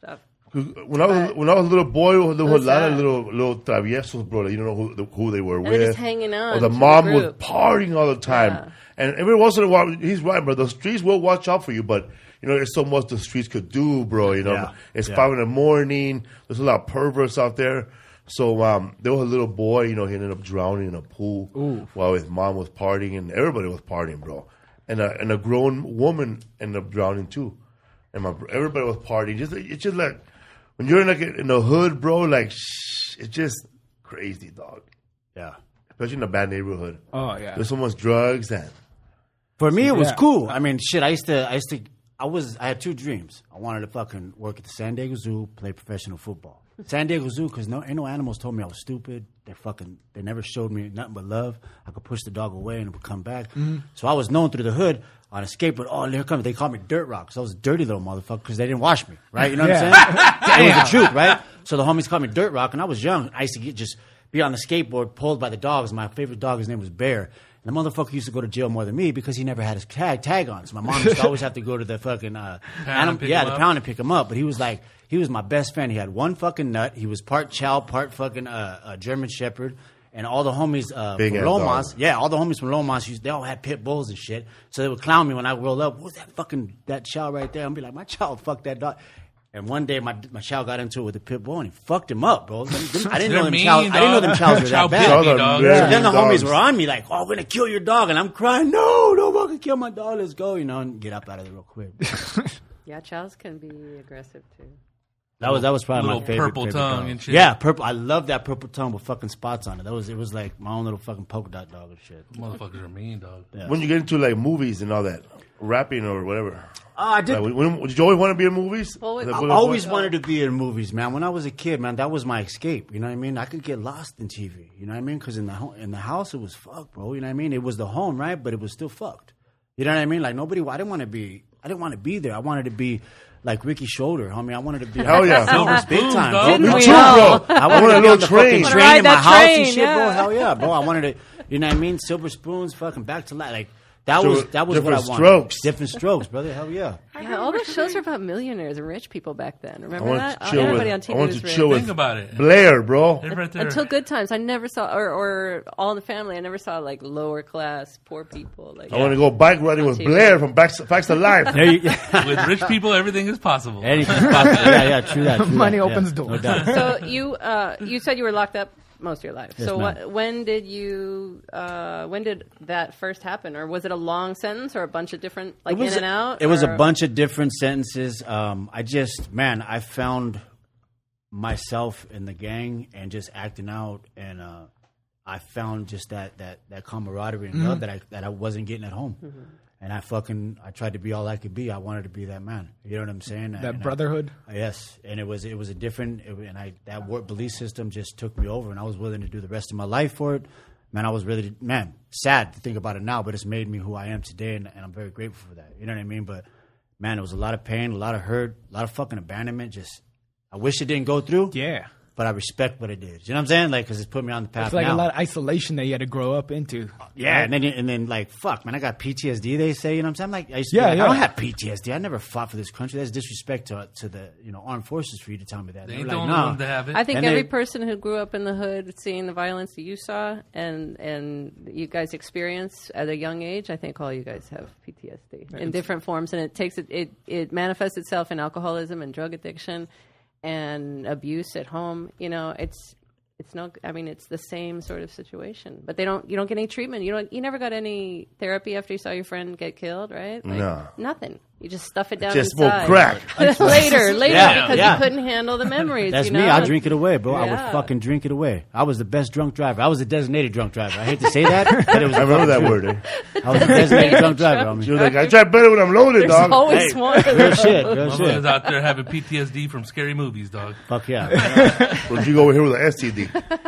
When I was when I was a little boy, there was Who's a lot that? of little little traviesos, bro. Like, you don't know who who they were And with. they're just hanging out Or the to the mom was group. partying all the time. Yeah. And every once in a while, he's right, bro. The streets will watch out for you, but you know, there's so much the streets could do, bro. You know, Yeah. it's Yeah. five in the morning. There's a lot of perverts out there. So um, there was a little boy. You know, he ended up drowning in a pool while his mom was partying, and everybody was partying, bro. And a and a grown woman ended up drowning too. And my everybody was partying. Just it's just like when you're in like in the hood, bro. Like shh, it's just crazy, dog. Yeah. Especially in a bad neighborhood. Oh yeah. There's so much drugs and For me, it was Yeah. cool. I mean, shit. I used to. I used to. I was. I had two dreams. I wanted to fucking work at the San Diego Zoo, play professional football. San Diego Zoo, because no, ain't no animals told me I was stupid. They fucking. They never showed me nothing but love. I could push the dog away and it would come back. So I was known through the hood on a skateboard. Oh, here comes. They called me Dirt Rock because I was a dirty little motherfucker because they didn't wash me. Right? You know what Yeah. I'm saying? It was the truth, right? So the homies called me Dirt Rock, and I was young. I used to get just be on the skateboard, pulled by the dogs. My favorite dog, his name was Bear. And the motherfucker used to go to jail more than me because he never had his tag tag on. So my mom used to always have to go to the fucking uh, anim- pick yeah, him the up? pound and pick him up. But he was like, he was my best friend. He had one fucking nut. He was part chow, part fucking uh, uh, German Shepherd. And all the homies uh, Big from ass Lomas, dog. yeah, all the homies from Lomas, used, they all had pit bulls and shit. So they would clown me when I roll up. What's that fucking that chow right there? I'd be like, my chow fucked that dog. And one day, my my chow got into it with a pit bull, and he fucked him up, bro. Them- them- I didn't know They're them mean, chows. I didn't know them dog. chows were Chow that bit bad. me, Chows are dog. very So then the dogs. homies were on me like, "Oh, we're gonna kill your dog," and I'm crying, "No, no, fucking kill my dog. Let's go," you know, and get up out of there real quick. Yeah, chows can be aggressive too. That was that was probably Little my favorite. purple favorite tongue dog. and shit. Yeah, purple. I love that purple tongue with fucking spots on it. That was it was like my own little fucking polka dot dog and shit. Motherfuckers are mean, dog. Yeah. when you get into like movies and all that, rapping or whatever. Oh, I did. Like, when, did you always want to be in movies? Well, Was I that- I was that- always wanted to be in movies, man. When I was a kid, man, that was my escape. You know what I mean? I could get lost in T V. You know what I mean? Because in the ho- in the house, it was fucked, bro. You know what I mean? It was the home, right? But it was still fucked. You know what I mean? Like nobody. I didn't want to be. I didn't want to be there. I wanted to be like Ricky Shoulder, homie. I wanted to be. Hell yeah. Silver big spoons, time, dog. bro. Didn't Me we too, all? bro. I I wanted want a to be on little the train. fucking Wanna train ride in my that house train, and shit, bro. yeah. Hell yeah, bro. I wanted to. You know what I mean? Silver spoons, fucking back to life. Like that So, was that was what I different wanted. strokes. Different strokes, brother. Hell yeah. Yeah, all those shows were about millionaires and rich people back then. I Remember want that? to chill Everybody with. on T I V want was to rich. chill with Think about it. Blair, bro. It's right there. Until Good Times, I never saw, or, or All in the Family, I never saw like lower class poor people. Like I want to go bike riding with T V. Blair from Facts, Facts to Life. There you, With rich people, everything is possible. anything's possible. Yeah, yeah, true that. True Money that. opens yeah, doors. No doubt. So you uh, you said you were locked up most of your life. Yes, so ma'am. what, when did you uh, when did that first happen, or was it a long sentence or a bunch of different like It was in and out? It was or- a bunch of different sentences. Um, I just, man, I found myself in the gang and just acting out, and uh, I found just that that that camaraderie and love that I that I wasn't getting at home. And I fucking, I tried to be all I could be. I wanted to be that man. You know what I'm saying? That And I- brotherhood. Yes, and it was it was a different, it, and I that work belief system just took me over, and I was willing to do the rest of my life for it. Man, I was really man sad to think about it now, but it's made me who I am today, and, and I'm very grateful for that. You know what I mean? But man, it was a lot of pain, a lot of hurt, a lot of fucking abandonment. Just I wish it didn't go through. Yeah. But I respect what it did. You know what I'm saying? Like, because it's put me on the path It's like now. a lot of isolation that you had to grow up into. Yeah, and then and then like fuck, man, I got P T S D. They say, you know what I'm saying? I'm like, I used to Yeah, be like, yeah. I don't have P T S D. I never fought for this country. That's disrespect to to the you know armed forces for you to tell me that. They They ain't were the like, only no. ones to have it. I think And every they- person who grew up in the hood, seeing the violence that you saw and and you guys experienced at a young age, I think all you guys have P T S D in different forms, and it takes it it, it manifests itself in alcoholism and drug addiction and abuse at home. You know, it's it's no, I mean, it's the same sort of situation, but they don't. You don't get any treatment. You don't. You never got any therapy after you saw your friend get killed, right? Like, No. nothing. You just stuff it down Just smoke inside. crack. later, later, Yeah, because yeah. you couldn't handle the memories. That's you me. know? I drink it away, bro. I would Yeah. fucking drink it away. I was the best drunk driver. I was a designated drunk driver. I hate to say that, but it was. I remember that fucking word. true. Eh? I was a designated drunk driver. I mean, She was like, I try better when I'm loaded, There's dog. always one. of real those. shit, real Motherfuckers shit. out there having P T S D from scary movies, dog. Fuck yeah, But you go over here with an S T D.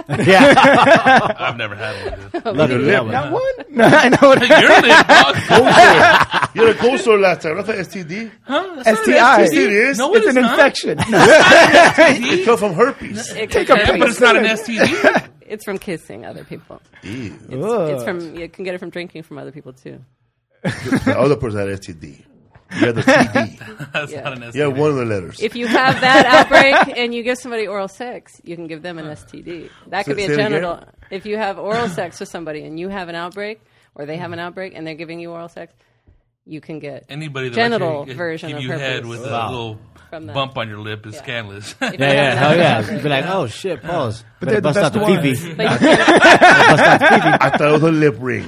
yeah. I've never had one, dude. Lucky Your that lip. one. Not one? No, I know what You're lit, dog. You had a cold sore last time. That's an S T D. Huh? That's S not T an I. Yes, it is. No, It's it is an not. infection. It comes from herpes. It Take could- a Yeah, but it's not an S T D. It's from kissing other people. Ew. It's, it's from you can get it from drinking from other people too. The other person had S T D. You have the T D. That's Yeah. not an S T D. You have one of the letters. If you have that outbreak and you give somebody oral sex, you can give them an S T D. That could Say- be a say it again? genital. If you have oral sex with somebody and you have an outbreak, or they have an outbreak and they're giving you oral sex, you can get Anybody that genital lets you version give of you herpes. head with Wow. a little From that. bump on your lip is Yeah. scandalous. If you Yeah, have yeah, an hell yeah. outbreak. You'd be like, oh shit, pause. But Better the- bust that's out the the P one- V. But you can't- I thought it was a lip ring.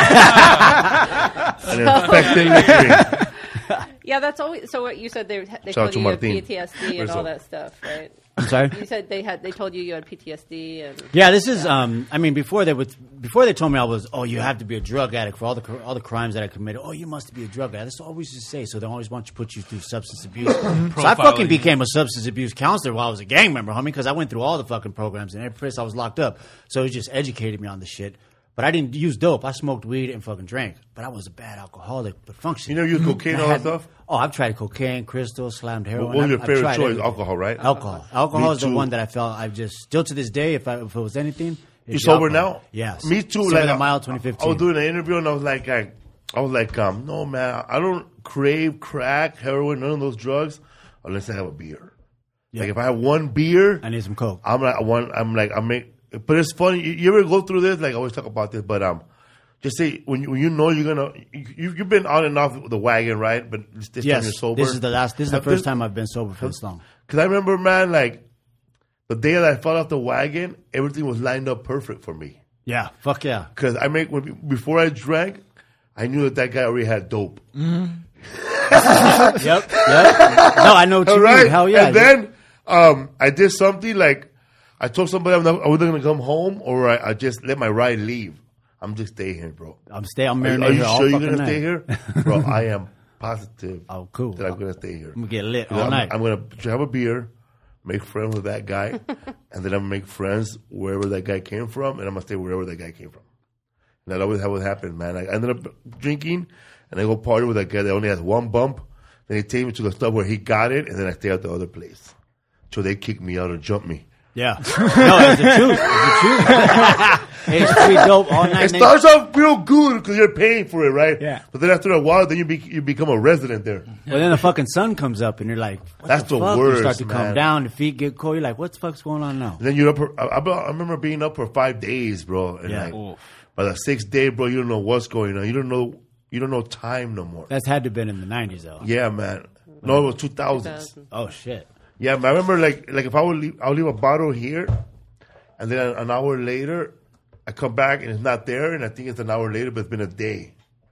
An infected lip ring. yeah, that's always. So what you said they they Shout out told to you you had Martin. P T S D and Where's all the- that stuff, right? I'm sorry? You said they had they told you you had P T S D and Yeah, this is. Um, I mean, before they would, before they told me I was, oh, you have to be a drug addict for all the cr- all the crimes that I committed. Oh, you must be a drug addict. That's always just say. So they always want to put you through substance abuse. so I fucking Profiling. became a substance abuse counselor while I was a gang member, homie, because I went through all the fucking programs and every place I was locked up. So it just educated me on the shit. But I didn't use dope. I smoked weed and fucking drank. But I was a bad alcoholic, but functioning. You never use cocaine and all that stuff? Oh, I've tried cocaine, crystal, slammed heroin. What was I've- your I've favorite tried choice? everything. Alcohol, right? Alcohol. Alcohol Me is the too. one that I felt I've just still to this day. If, I, if it was anything, You it's sober alcohol. now? Yes. Me too. Seven like, Mile I- twenty I fifteen. was doing an interview and I was like, I, I was like, um, no man, I don't crave crack, heroin, none of those drugs, unless I have a beer. Yeah. Like if I have one beer, I need some coke. I'm like, I want, I'm like, I make. But it's funny. You, you ever go through this? Like I always talk about this, but um, just say when you, when you know you're gonna, you, you've been on and off the wagon, right? But this this time Yes. you're sober. This is the last. This is the Have first this- time I've been sober for this long. Because I remember, man, like the day that I fell off the wagon, everything was lined up perfect for me. Yeah. Fuck yeah. Because I make when, before I drank, I knew that that guy already had dope. Yep. Yep. No, I know what you All mean. right, Hell yeah. and then um, I did something like I told somebody I'm not, I wasn't gonna come home, or I, I just let my ride leave. I'm just staying here, bro. I'm stay. I'm Are, you- marinating are you here all sure you're fucking gonna stay night. here, bro? I am positive. Oh, cool. That I'm gonna stay here. I'm gonna get lit You know, all I'm, night. I'm gonna have a beer, make friends with that guy, and then I'm gonna make friends wherever that guy came from, and I'm gonna stay wherever that guy came from. And that always how it happened, man. I ended up drinking, and I go party with that guy that only has one bump. Then he take me to the stuff where he got it, and then I stay at the other place. So they kick me out or jump me. Yeah. No, it's the truth. It's the truth. It's free dope all night. It starts off real good because you're paying for it, right? Yeah. But then after a while, then you be, you become a resident there. Well, then the fucking sun comes up, and you're like, what That's the, the fuck? You worst, start to come man. down, the feet get cold. You're like, what the fuck's going on now? And then you're up. For, I, I I remember being up for five days, bro. And Yeah. like, by the sixth day, bro, you don't know what's going on. You don't know. You don't know time no more. That's had to have been in the nineties, though. Yeah, man. No, it was two thousands. Oh, shit. Yeah, man. I remember like like if I would leave, I'll leave a bottle here, and then an hour later, I come back and it's not there, and I think it's an hour later, but it's been a day.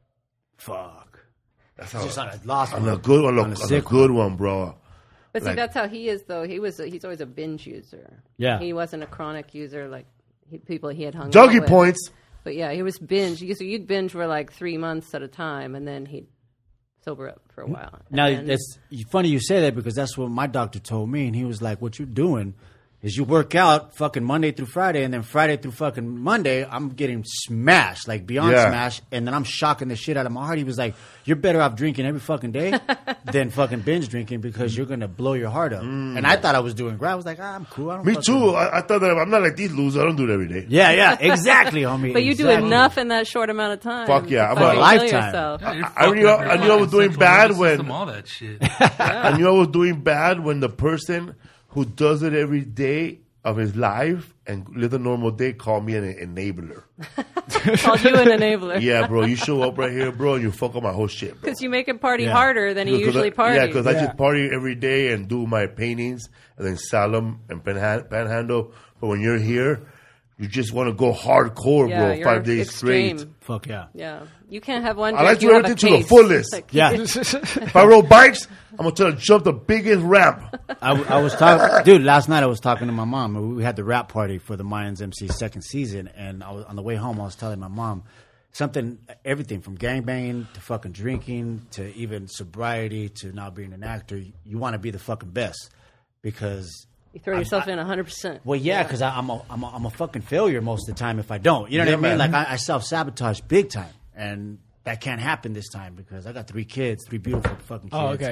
Fuck. That's how. Just on a lost On one. a good one, On on a a, sick good one, bro. But see, Like- that's how he is, though. He was. He's always a binge user. Yeah. He wasn't a chronic user like he, people he had hung out Juggy with. points. But yeah, he was binge. You- So you'd binge for like three months at a time, and then he'd sober up for a while. And Now, then- it's funny you say that because that's what my doctor told me. And he was like, what you're doing is you work out fucking Monday through Friday. And then Friday through fucking Monday, I'm getting smashed, like beyond Yeah. smashed. And then I'm shocking the shit out of my heart. He was like, you're better off drinking every fucking day than fucking binge drinking because you're going to blow your heart up. And I thought I was doing great. I was like, ah, I'm cool. I don't Me fucking- too. I, I thought that I'm not like these losers. I don't do it every day. Yeah, yeah, exactly, homie. but you do Exactly. enough in that short amount of time. Fuck yeah. to I'm fucking a kill lifetime. yourself. Yeah, you're I fucking knew- up I your knew I was doing central bad nervous when- system, all that shit. I knew I was doing bad when the person who does it every day of his life and live a normal day called me an enabler. Called you an enabler. Yeah, bro, you show up right here, bro, and you fuck up my whole shit, bro. Because you make him party Yeah. harder than he Because usually I, parties. Yeah, because I Yeah. just party every day and do my paintings and then sell them and panhan- panhandle. But when you're here, you just want to go hardcore, Yeah, bro, you're five days extreme. straight. Fuck yeah. Yeah, you can't have one. I drink, like to you do have a everything to the case. fullest. Like, Yeah. If I rode bikes, I'm going to try to jump the biggest ramp. I, I was talking, dude. Last night I was talking to my mom. We had the rap party for the Mayans M C second season, and I was on the way home. I was telling my mom something, everything from gangbanging to fucking drinking to even sobriety to now being an actor. You want to be the fucking best because. You throw yourself in one hundred percent. Well, yeah, because I'm a, I'm a I'm a fucking failure most of the time if I don't. You know Yeah, what I mean? man. Like I, I self sabotage big time, and that can't happen this time because I got three kids, three beautiful fucking kids. Oh, okay.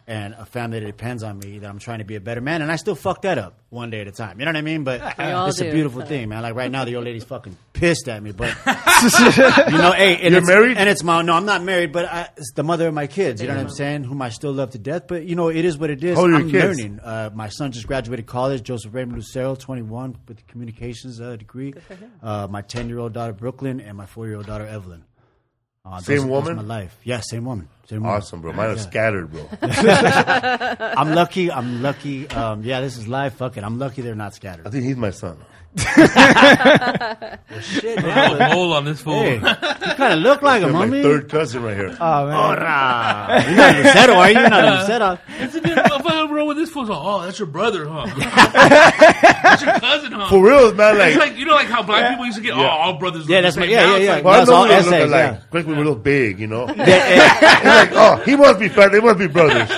and a family that depends on me, that I'm trying to be a better man, and I still fuck that up one day at a time. You know what I mean? But all it's do, a beautiful so. thing, man. Like right now, the old lady's fucking pissed at me, but you know, hey, and You're it's, married? and it's my no, I'm not married, but I, it's the mother of my kids. You know what I'm saying? Whom I still love to death, but you know, it is what it is. How old are your I'm kids? learning. Uh, my son just graduated college, Joseph Raymond Lucero, twenty-one, with a communications uh, degree. Uh, my ten-year-old daughter Brooklyn and my four-year-old daughter Evelyn. Uh, Same those- those woman? My life, yeah, same woman. Same woman. Awesome, bro. Mine are scattered, bro. I'm lucky. I'm lucky. Um, yeah, this is live. Fuck it. I'm lucky they're not I scattered. think he's my son. Shit, Put a hole on this fool. Hey, you kind of look like him, My homie. third cousin right here. Oh man. Ora. You're not Lucero, are you? You're not Lucero. Isn't it motherfucker, bro? With this fool, oh, that's your brother, huh? That's your cousin, huh? For real, man. It's Like, like you know, like how black people used to get, oh, all brothers. look Yeah, the that's same. my- yeah, Now yeah, it's yeah. like, well, I That's know all we look essays, alike. yeah. Like we were a little big, you know. Yeah, yeah. It's like, oh, he must be fat. They must be brothers.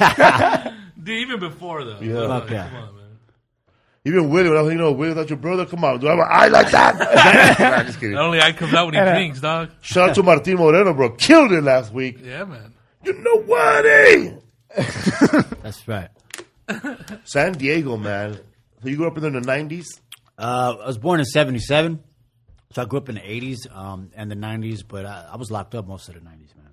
Dude, even before though. Yeah. Like, Fuck yeah. Come on, man. Even Willie, when I was, you know, Willie, that's your brother. Come on, do I have an eye like that? Nah, just kidding. Not only eye comes out when he drinks, dog. Shout out to Martin Moreno, bro. Killed it last week. Yeah, man. You know what, eh? That's right. San Diego, man. So you grew up in the nineties? Uh, I was born in seventy-seven, so I grew up in the eighties um, and the nineties, but I, I was locked up most of the nineties, man.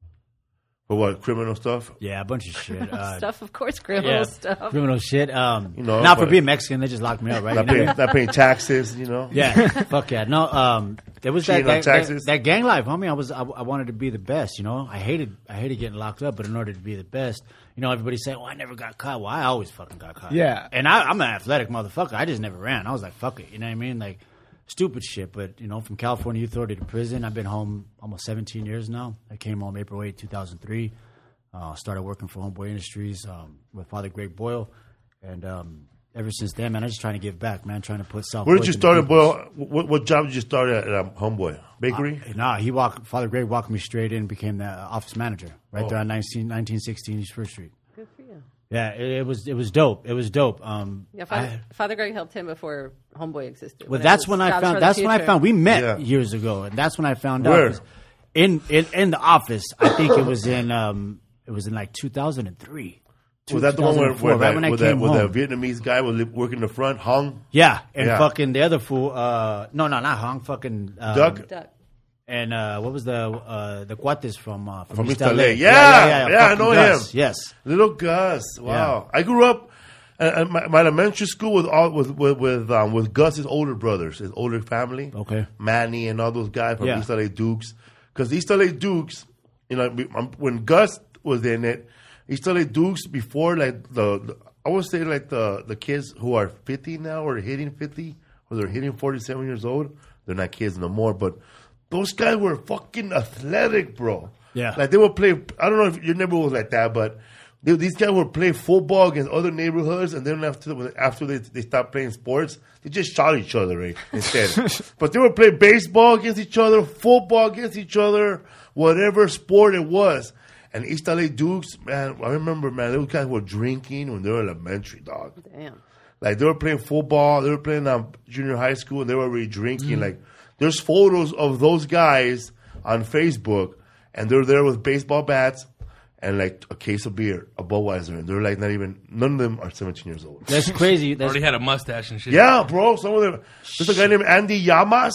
For what, criminal stuff? Yeah, a bunch of shit. Uh, Stuff, of course, criminal yeah, stuff. criminal shit. Um, You know, not for but- being Mexican, they just locked me up, right? Not You know? paying, not paying taxes, you know? Yeah, fuck yeah. No, um, there was that, Cheating on that, taxes? that that gang life, homie. I was I, I wanted to be the best, you know. I hated I hated getting locked up, but in order to be the best, you know, everybody said, "Well, I never got caught." Well, I always fucking got caught. Yeah. and I, I'm an athletic motherfucker. I just never ran. I was like, "Fuck it," you know what I mean? Like stupid shit. But you know, from California Youth Authority to prison, I've been home almost seventeen years now. I came home April eighth, two thousand three. Uh, started working for Homeboy Industries um, with Father Greg Boyle, and um, ever since then, man, I'm just trying to give back, man. Trying to put South. Where did Boyd you to the start at, peoples. Boyle? What, what job did you start at, at um, Homeboy? Bakery? Uh, nah, he walked. Father Greg walked me straight in, and became the office manager right Oh. there on nineteen, nineteen sixteen East First Street. Good for you. Yeah, it, it was it was dope. It was dope. Um, Yeah, Father, I- Father Greg helped him before Homeboy existed. well, it that's was when I Jobs for found. the That's when I Future. found. We met Yeah. years ago, and that's when I found Where? out. 'cause In, in in the office, I think it was in um, it was in like two thousand three. Was that the one where, where, right that, when I where, that, came where home? the Vietnamese guy was li- working in the front, hung? Yeah, and Yeah. fucking the other fool. Uh, no, no, not Hong. Fucking um, Duck? Duck. And uh, what was the uh, the Cuates from uh, from, From East East L A? L A. Yeah, yeah, I fucking know Gus. him. Yes. Little Gus. Wow. I grew up at, at my, my elementary school with all with with with, um, with Gus's older brothers, his older family. Okay. Manny and all those guys from Yeah. East L A Dukes. Because East L A Dukes, you know, we- um, when Gus was in it, East L A Dukes before like the, the I would say like the the kids who are fifty now or hitting fifty or they're hitting forty-seven years old, they're not kids no more, but those guys were fucking athletic, bro. Yeah. Like they would play, I don't know if your neighborhood was like that, but they, these guys would play football against other neighborhoods, and then after after they, they stopped playing sports, they just shot each other, right, instead. But they would play baseball against each other, football against each other, whatever sport it was. And East L A Dukes, man, I remember, man, those guys were drinking when they were elementary, dog. Damn. Like they were playing football, they were playing um, junior high school, and they were already drinking. Like there's photos of those guys on Facebook, and they're there with baseball bats and like a case of beer, a Budweiser, and they're like not even none of them are seventeen years old. That's crazy. That's, Already had a mustache and shit. Yeah, bro. Some of them. There's a guy named Andy Llamas.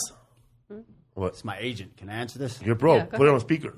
What? It's my agent. Can I answer this? You're bro. Yeah, go Put it on speaker.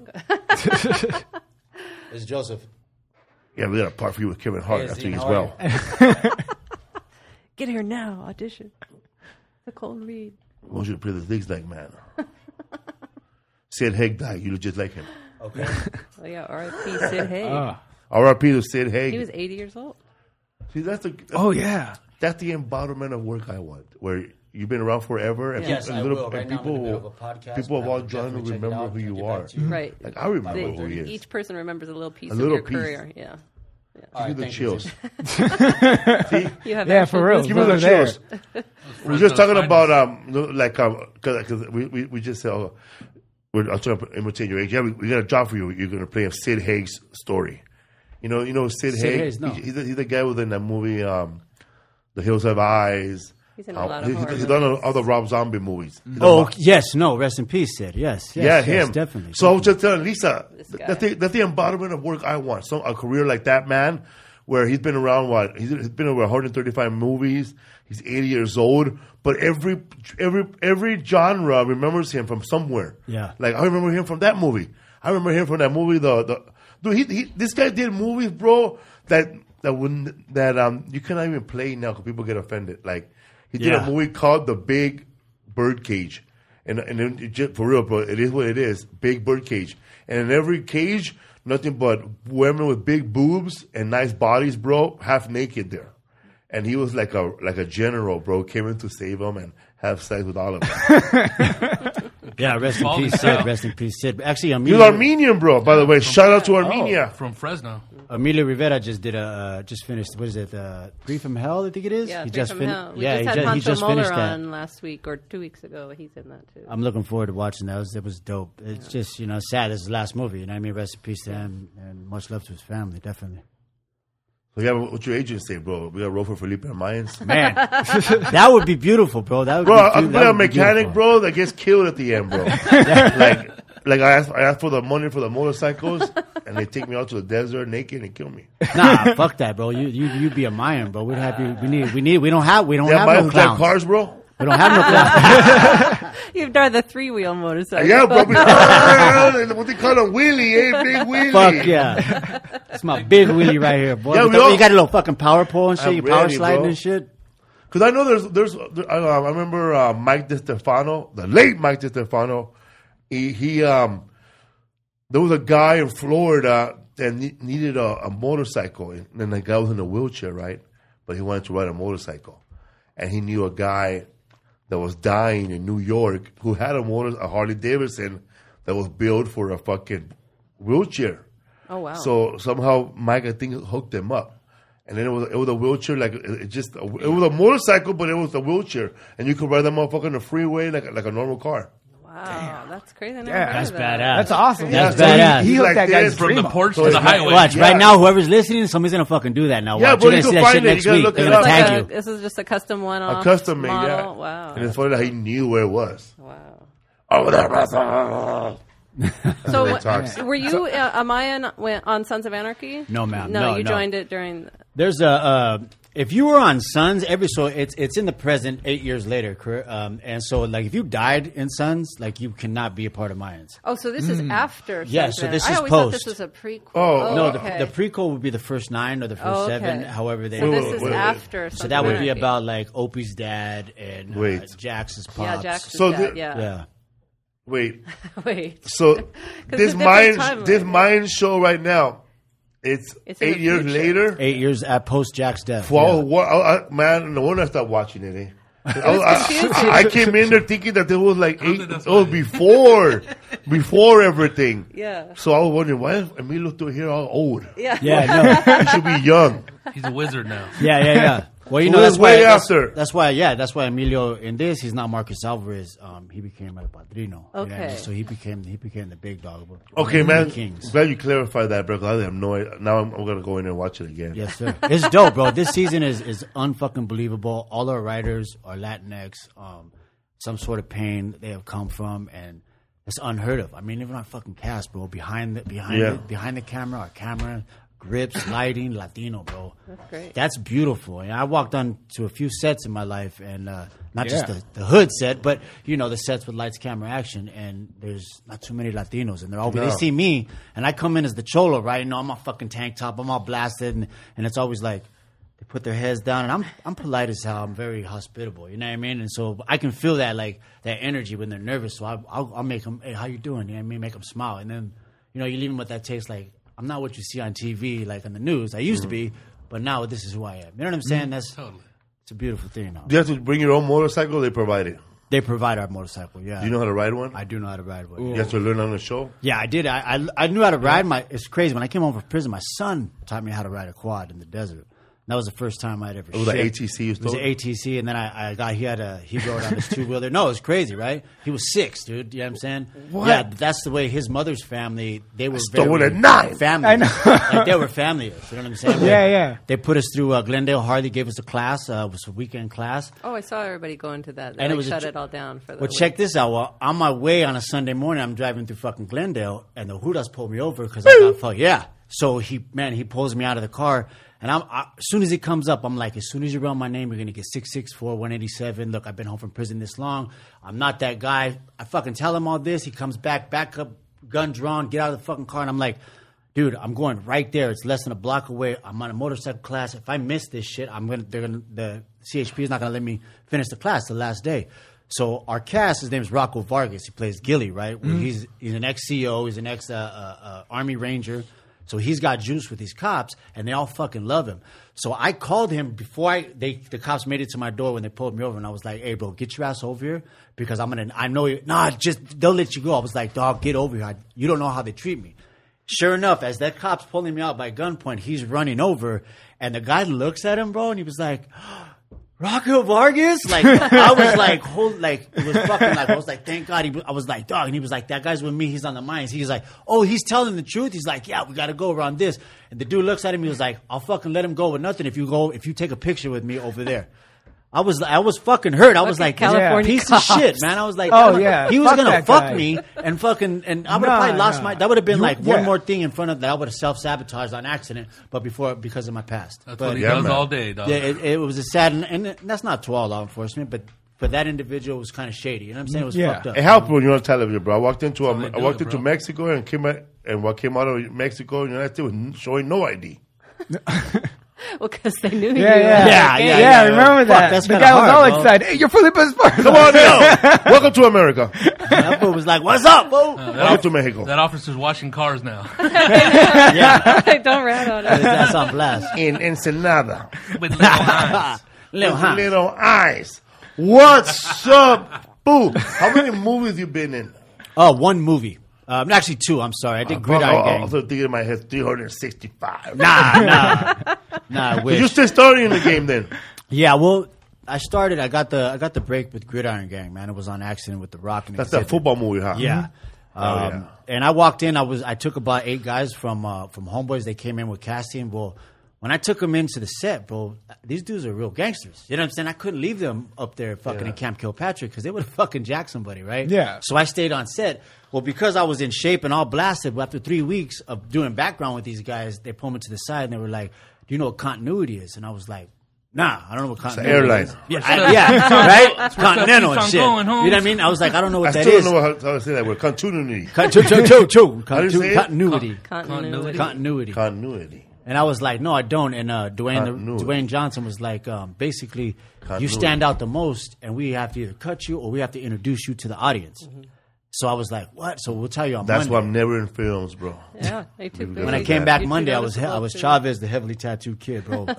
It's Joseph. Yeah, we got a part for you with Kevin Hart Hey, after Zeke, he's how are well. Get here now. Audition. Nicole Reed. I want you to play the Zigzag like man. Sid Haig died. You look just like him. Okay. Oh, yeah. R I P Sid Haig. Ah. R I P to Sid Haig. He was eighty years old. See, that's the that's, Oh yeah. that's the embodiment of work I want, where you've been around forever, and, Yes, and I little will. Right and now I'm in people the middle will, of a podcast, people of but I all will genres definitely check it remember out who and you get are. back to you. Right. Like I remember They- who he is. Each person remembers a little piece A of little your piece. career. Yeah. All Give me right, the thank you, chills. Zeke. You have Yeah, actual for real. goosebumps. Give me the Brother there. chills. We're just talking about um no, like um because we, we we just said uh, we're I'm trying to imitate your age. Yeah, we, we got a job for you. You're gonna play a Sid Haig's story. You know, you know Sid, Sid Haig. Haig, no. He- he's, the, he's the guy within that movie, um, The Hills Have Eyes. He's in a Uh, lot of he's, horror he's movies. done all the Rob Zombie movies. He's Oh done- yes, no, rest in peace, Sid. Yes, yes yeah, yes, him. definitely. So I was just telling Lisa, This th- guy. that's the, that's the embodiment of work I want. So a career like that man, where he's been around what he's, he's been over one hundred thirty-five movies. He's eighty years old, but every every every genre remembers him from somewhere. Yeah. like I remember him from that movie. I remember him from that movie. The the dude, he, he this guy did movies, bro. That that wouldn't that um you cannot even play now because people get offended. Like he did Yeah. a movie called The Big Birdcage. And and then it just, for real, bro, it is what it is. Big birdcage, and in every cage, nothing but women with big boobs and nice bodies, bro, half naked there. And he was like a like a general, bro, came in to save them and have sex with all of them. Yeah, rest in Baldy peace, style. Sid. Rest in peace, Sid. Actually, He's Emilio, Armenian, bro. By the way, shout out to Armenia. From Fresno. Emilio Rivera just did a uh, just finished. What is it? Uh, Free from Hell, I think it is. Yeah, he Free just from fin- Hell. We Yeah, just he had just, he Pancho just Moller finished that. on last week or two weeks ago. He's in that too. I'm looking forward to watching that. It was, it was dope. It's just, you know, sad. It's his last movie. You know what I mean? Rest in peace to him and much love to his family, definitely. So yeah, what your agent say, bro? We got to roll for Felipe Mayans. Man, that would be beautiful, bro. That would Bro, be I'm beau- that a would be mechanic, beautiful. bro, that gets killed at the end, bro. like, like I asked, I asked for the money for the motorcycles, and they take me out to the desert naked and kill me. Nah, fuck that, bro. You you you be a Mayan, bro. We'd have you. We need we need we don't have we don't Yeah, have Mayans no who drive clowns. cars, bro. We don't have no clowns. You've driven the three wheel motorcycle. Yeah, bro. What they call him, Willie, eh? Big Willie. Fuck yeah. It's my big wheelie right here, boy. Yeah, With we the- all- you got a little fucking power pole and shit. I'm You power ready, sliding bro. and shit. Because I know there's, there's, there, I, uh, I remember uh, Mike DeStefano, the late Mike DeStefano. He, he, um, there was a guy in Florida that ne- needed a, a motorcycle, and then the guy was in a wheelchair, right? But he wanted to ride a motorcycle, and he knew a guy that was dying in New York who had a motor, a Harley Davidson that was built for a fucking wheelchair. Oh wow. So somehow Mike, I think, hooked them up. And then it was it was a wheelchair, like it it just it was a motorcycle, but it was a wheelchair, and you could ride that motherfucker on the freeway like a- like a normal car. wow, that's crazy. I never Yeah, heard That's of that. badass. That's awesome. That's so badass. He he's hooked like that guy's this. From the dream up. porch So to the it's like- highway. Watch Yeah. right now. Whoever's listening, somebody's gonna fucking do that now. Yeah, Watch. bro, You're you gonna see can that find shit it. next You gotta week. look They're it gonna up. Like tag a- you. this is just a custom one off. A custom made, model. yeah. Wow. And it's funny that he knew where it was. Wow. Oh, that was. So They what- talk. were you uh, a Mayan when- on Sons of Anarchy? No, ma'am. No, No, you no. joined it during. There's a uh, if you were on Sons every so it's it's in the present eight years later, cor- um, and so like if you died in Sons, like you cannot be a part of Mayans. Oh, so this is after. Sons Yeah, of so Anarchy. this I is always thought post. this was a prequel. Oh, No, okay. the, the prequel would be the first nine or the first Oh, okay. seven, however they. So this Wait, is wait, wait. after. So Sons that of would be Anarchy. about like Opie's dad and uh, Wait. Jax's pops. Yeah, Jackson's So dad, the- yeah. Yeah. Wait. Wait. So this it's a different mind timeline. this mind show right now, it's, It's in eight the years future. later. Eight years at post Jack's death. Wow, yeah. what, I, I, man, no wonder I stopped watching it. Eh? I, was- I- confusing. I came in there thinking that there was like eight. think It that's was why. before, before everything. Yeah. So I was wondering why is Emilio still here all old? Yeah. Yeah, no. He should be young. He's a wizard now. Yeah, yeah, yeah. Well, you So know this that's why. way That's, after. that's why. Yeah, that's why Emilio in this he's not Marcus Alvarez. Um, he became El Padrino. You know what I mean? Okay. So he became he became the big dog. Okay, One of the man. Kings. Glad you clarified that, bro. 'Cause I have no idea. Now I'm, I'm gonna go in there and watch it again. Yes, sir. It's dope, bro. This season is is unfucking believable. All our writers are Latinx. Um, some sort of pain they have come from, and it's unheard of. I mean, even our fucking cast, bro. Behind the behind Yeah. the, behind the camera, our camera grips, lighting, Latino, bro. That's great. That's beautiful. And I walked on to a few sets in my life, and uh, not just Yeah. the, the hood set, but you know the sets with lights, camera, action. And there's not too many Latinos, and they're always No. they see me, and I come in as the cholo, right? You know, I'm a fucking tank top, I'm all blasted, and, and it's always like they put their heads down, and I'm I'm polite as hell. I'm very hospitable, you know what I mean? And so I can feel that like that energy when they're nervous. So I, I'll, I'll make them, hey, how you doing? You know what I mean? Make them smile, and then you know you leave them with that taste like. I'm not what you see on T V, like on the news. I used to be, but now this is who I am. You know what I'm saying? That's Totally. it's a beautiful thing. Now. Do you have to bring your own motorcycle? They provide it. They provide our motorcycle. Yeah, Do you know how to ride one? I do know how to ride one. You have to learn on the show. Yeah, I did. I, I I knew how to ride my. It's crazy. When I came home from prison, my son taught me how to ride a quad in the desert. That was the first time I'd ever. It was an shipped. A T C you It was stole? an A T C, and then I, I got he had a he rode on his two wheeler. No, it was crazy, right? He was six, dude. You know what I'm saying? What? Yeah, that's the way his mother's family. They were stole very at nine. family. I know. Like they were family. You know what I'm saying? Yeah, yeah. They put us through uh, Glendale. Harley gave us a class. Uh, it was a weekend class. Oh, I saw everybody going to that. They And it like, was a shut ch- it all down for the Well, week. check this out. Well, on my way on a Sunday morning, I'm driving through fucking Glendale, and the Hudas pulled me over because I got fucked. Yeah. So he, man, he pulls me out of the car, and I'm I, as soon as he comes up, I'm like, as soon as you run my name, you're gonna get six six four, one eighty-seven. Look, I've been home from prison this long. I'm not that guy. I fucking tell him all this. He comes back, back up, gun drawn, get out of the fucking car, and I'm like, dude, I'm going right there. It's less than a block away. I'm on a motorcycle class. If I miss this shit, I'm gonna. They're gonna. The C H P is not gonna let me finish the class the last day. So our cast, his name is Rocco Vargas. He plays Gilly, right? Mm-hmm. He's he's an ex C O. He's an ex uh, uh, uh, Army Ranger. So he's got juice with these cops, and they all fucking love him. So I called him before I they the cops made it to my door when they pulled me over, and I was like, "Hey, bro, get your ass over here because I'm gonna. I know you. Nah, just they'll let you go." I was like, "Dog, get over here. I, you don't know how they treat me." Sure enough, as that cop's pulling me out by gunpoint, he's running over, and the guy looks at him, bro, and he was like, Rocco Vargas? Like, I was like, hold, like, it was fucking like, I was like, thank God. He, I was like, dog. And he was like, that guy's with me. He's on the mines. He's like, oh, he's telling the truth. He's like, yeah, we got to go around this. And the dude looks at him. He was like, I'll fucking let him go with nothing if you go, if you take a picture with me over there. I was, I was fucking hurt. I was Fucking like, California piece cops. of shit, man. I was like, Oh, that- yeah. he was Fuck gonna that fuck guy. me and fucking, and I would have Nah, probably lost nah. my. That would have been You- like one yeah. more thing in front of that. I would have self sabotaged on accident, but before because of my past. That's But- what he yeah, does man. all day, dog. yeah, it, it was a sad, and, and that's not to all law enforcement, but for that individual, it was kind of shady. You know what I'm saying? It was Yeah. fucked up. It helped when you're on television, bro. I walked into That's how a, they I do walked it, into bro. Mexico and came out, and what came out of Mexico and United States was showing no I D. Well, because they knew you. Yeah, yeah, were Yeah, gay. yeah, Yeah, yeah. I remember Fuck, that. that's The kinda guy was hard, all bro. excited. Hey, you're Felipe Esparza. Come on, yo! Welcome to America. That fool was like, "What's up, fool?" Welcome to Mexico. That officer's washing cars now. yeah, Don't rat on his it. ass on blast. In Ensenada. With little eyes. Little Hans. Little eyes. What's up, boo? How many movies you been in? Oh, one movie. Um, actually, two. I'm sorry. I did Gridiron I Gang. also thinking in my head three hundred sixty-five. Nah, nah, nah. I Did wish. you still starting in the game then? Yeah, well, I started. I got the. I got the break with Gridiron Gang. Man, it was on accident with the Rock. And That's that Exhibit. football movie, huh? Yeah. Oh, Um, yeah. And I walked in. I was. I took about eight guys from uh, from Homeboys. They came in with casting. Well, when I took them into the set, bro, these dudes are real gangsters. You know what I'm saying? I couldn't leave them up there fucking Yeah. in Camp Kilpatrick because they would have fucking jacked somebody, right? Yeah. So I stayed on set. Well, because I was in shape and all blasted, well, after three weeks of doing background with these guys, they pulled me to the side and they were like, "Do you know what continuity is?" And I was like, "Nah, I don't know what continuity airline. is." Yeah, I, yeah, right? Continental keeps and on shit. going, Holmes. You know what I mean? I was like, I don't know I what that still is. don't know how, how to say that word. Continuity. Con- choo- choo- choo- choo. How do you Contu- say it? Continuity. Continuity. Continuity. Continuity. And I was like, no, I don't. And uh, Dwayne, Continuity. Dwayne Johnson was like, um, basically, you Continuity. stand out the most, and we have to either cut you or we have to introduce you to the audience. So I was like, what? So we'll tell you on That's Monday. why I'm never in films, bro. Yeah, they took When I pictures. came back You Monday, I took was notice I of was it, too. Chavez, the heavily tattooed kid, bro. And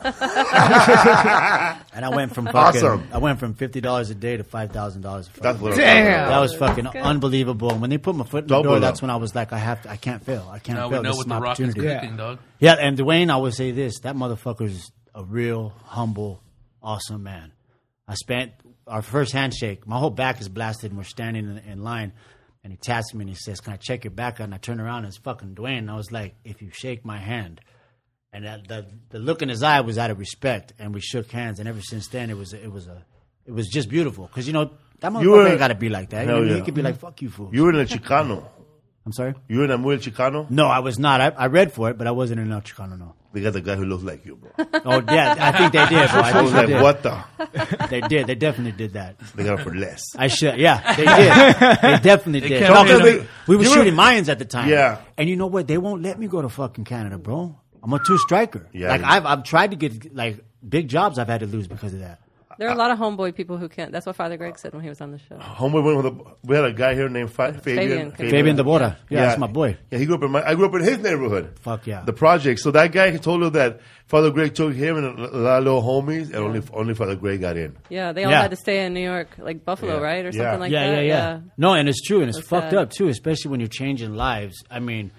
I went from fucking, Awesome. I went from fifty dollars a day to five thousand dollars. That's what I'm Damn. talking about. That was fucking good. unbelievable. And when they put my foot in the Double door, up. that's when I was like, I have to, I can't fail. I can't Now fail. we know This what is the an Rock is opportunity. cooking, dog. Yeah, and Dwayne, I would say this: that motherfucker's a real humble, awesome man. I spent our first handshake. My whole back is blasted, and we're standing in, in line. And he taps me and he says, "Can I check your back out?" And I turn around and it's fucking Dwayne. And I was like, "If you shake my hand," and that, the the look in his eye was out of respect. And we shook hands. And ever since then, it was it was a it was just beautiful because you know that You motherfucker were- ain't got to be like that. You Hell know, yeah. He could be like, "Fuck you, fool." You were in El Chicano. I'm sorry. You were in Amuel Chicano? No, I was not. I, I read for it, but I wasn't in El Chicano. No. They got the guy who looks like you, bro. Oh yeah, I think they did. Bro. I I think was they like, did. what the? They did. They definitely did that. They got it for less. I should. Yeah, they did. They definitely They did. kept No, it 'cause in we, we were You were- shooting Mayans at the time. Yeah. And you know what? They won't let me go to fucking Canada, bro. I'm a two striker. Yeah, Like yeah. I've I've tried to get like big jobs. I've had to lose because of that. There are a lot of homeboy people who can't. That's what Father Greg said when he was on the show. Homeboy went with a, we had a guy here named Fa- Fabian. Fabian. Fabian Debora. Yeah, that's my boy. Yeah, he grew up in my. I grew up in his neighborhood. Fuck yeah. The project. So that guy told her that Father Greg took him and a lot of little homies, and only only Father Greg got in. Yeah, they all Yeah. had to stay in New York, like Buffalo, Yeah. right, or Yeah. something like yeah, that. yeah, yeah, No, and it's true, and it's That's fucked sad. up too, especially when you're changing lives. I mean,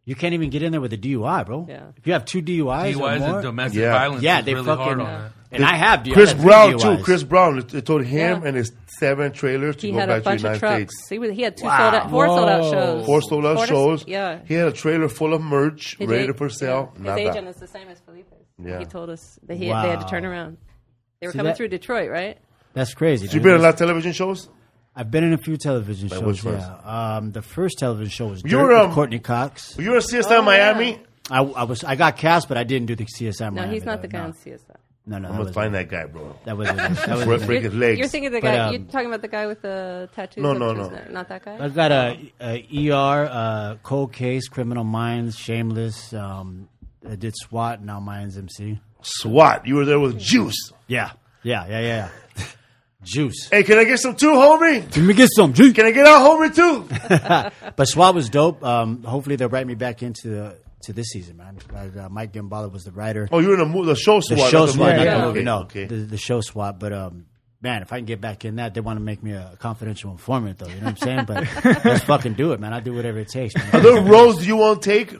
You can't even get in there with a D U I, bro. Yeah. If you have two D U Is, D U Is or more, and domestic Yeah. violence yeah, is they really fucking. hard on that. And I have D U Is. Chris I have Brown three too. D U Is. Chris Brown. It, it told him Yeah. and his seven trailers to He go had a back to the bunch of United trucks. States. He, was, he had two Wow. sold out, four sold out Whoa. shows. Four sold out Four to- shows. Yeah. He had a trailer full of merch His ready a- for sale. yeah. Not His that. agent is the same as Felipe's. Yeah. He told us that he, Wow. they had to turn around. They were See coming that- through Detroit, right? That's crazy. So you dude. been in a lot of television shows? I've been in a few television Like shows. which ones? Yeah. Um, the first television show was You Dirt were, with um, Courtney Cox. Were you in C S I Oh, Miami? yeah. I, I was. I got cast, but I didn't do the C S I No, Miami. he's not though. the guy No. on C S I. No, no, I'm that gonna was find that guy, bro. That was. That was. Break- it. break his legs. You're thinking the But, guy. um, you're talking about the guy with the tattoos. No, up no, to his no. neck. Not that guy. I've got a, a E R, uh, Cold Case, Criminal Minds, Shameless. Um, I did SWAT. Now Minds M C. SWAT. You were there with Juice. Yeah, yeah, yeah, yeah. Juice. Hey, can I get some too, homie? Let me get some juice. Can I get out, homie, too? But SWAT was dope. Um, hopefully they'll write me back into the, to this season, man. Like, uh, Mike Gambala was the writer. Oh, you were in the, mo- the show the SWAT. show not the SWAT, movie. not Yeah. the movie. Okay, No, okay. The, the show SWAT. But um, man, if I can get back in that, they want to make me a confidential informant, though. You know what I'm saying? But let's fucking do it, man. I'll do whatever it takes, man. Are there roles you won't take?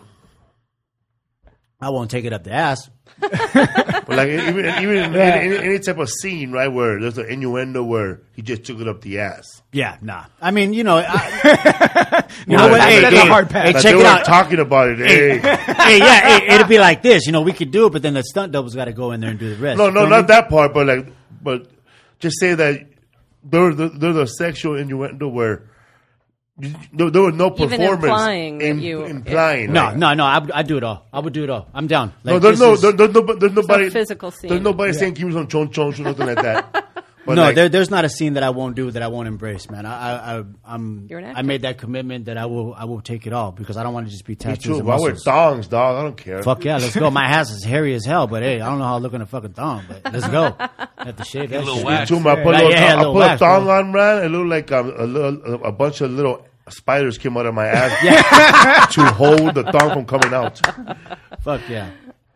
I won't take it up the ass. But like even even in any, any type of scene, right, where there's an innuendo where he just took it up the ass. Yeah, nah. I mean, you know, I, you know Well, what? that's- Hey, that's hey, a hard pass. hey, That check they it were out. talking about it. Hey, Hey, yeah, hey, it'll be like this. You know, we could do it, but then the stunt double's got to go in there and do the rest. no, You no, feel not me? that part, but like, but just say that there, there, there's a sexual innuendo where you, there, there was no Even performance implying that im- you- implying. No, like- no, no. I, I do it all. I would do it all. I'm down. Like, No, there's this no, is- there, there's no, there's nobody physical scene. There's nobody saying give me some chon chon or nothing like that. But no, like, there, there's not a scene that I won't do that I won't embrace, man. I, I, I I'm, You're an I actor. made that commitment that I will, I will take it all because I don't want to just be me tattoos too. and But I wear muscles. thongs, dog. I don't care. Fuck yeah, let's go. My ass is hairy as hell, but hey, I don't know how I look in a fucking thong, but let's go. I have to shave that little shit. wax. Too, I put, a Yeah, little, yeah, a I little put wax, a thong bro. on, man. It looked like um, a little, a bunch of little spiders came out of my ass to hold the thong from coming out. Fuck yeah.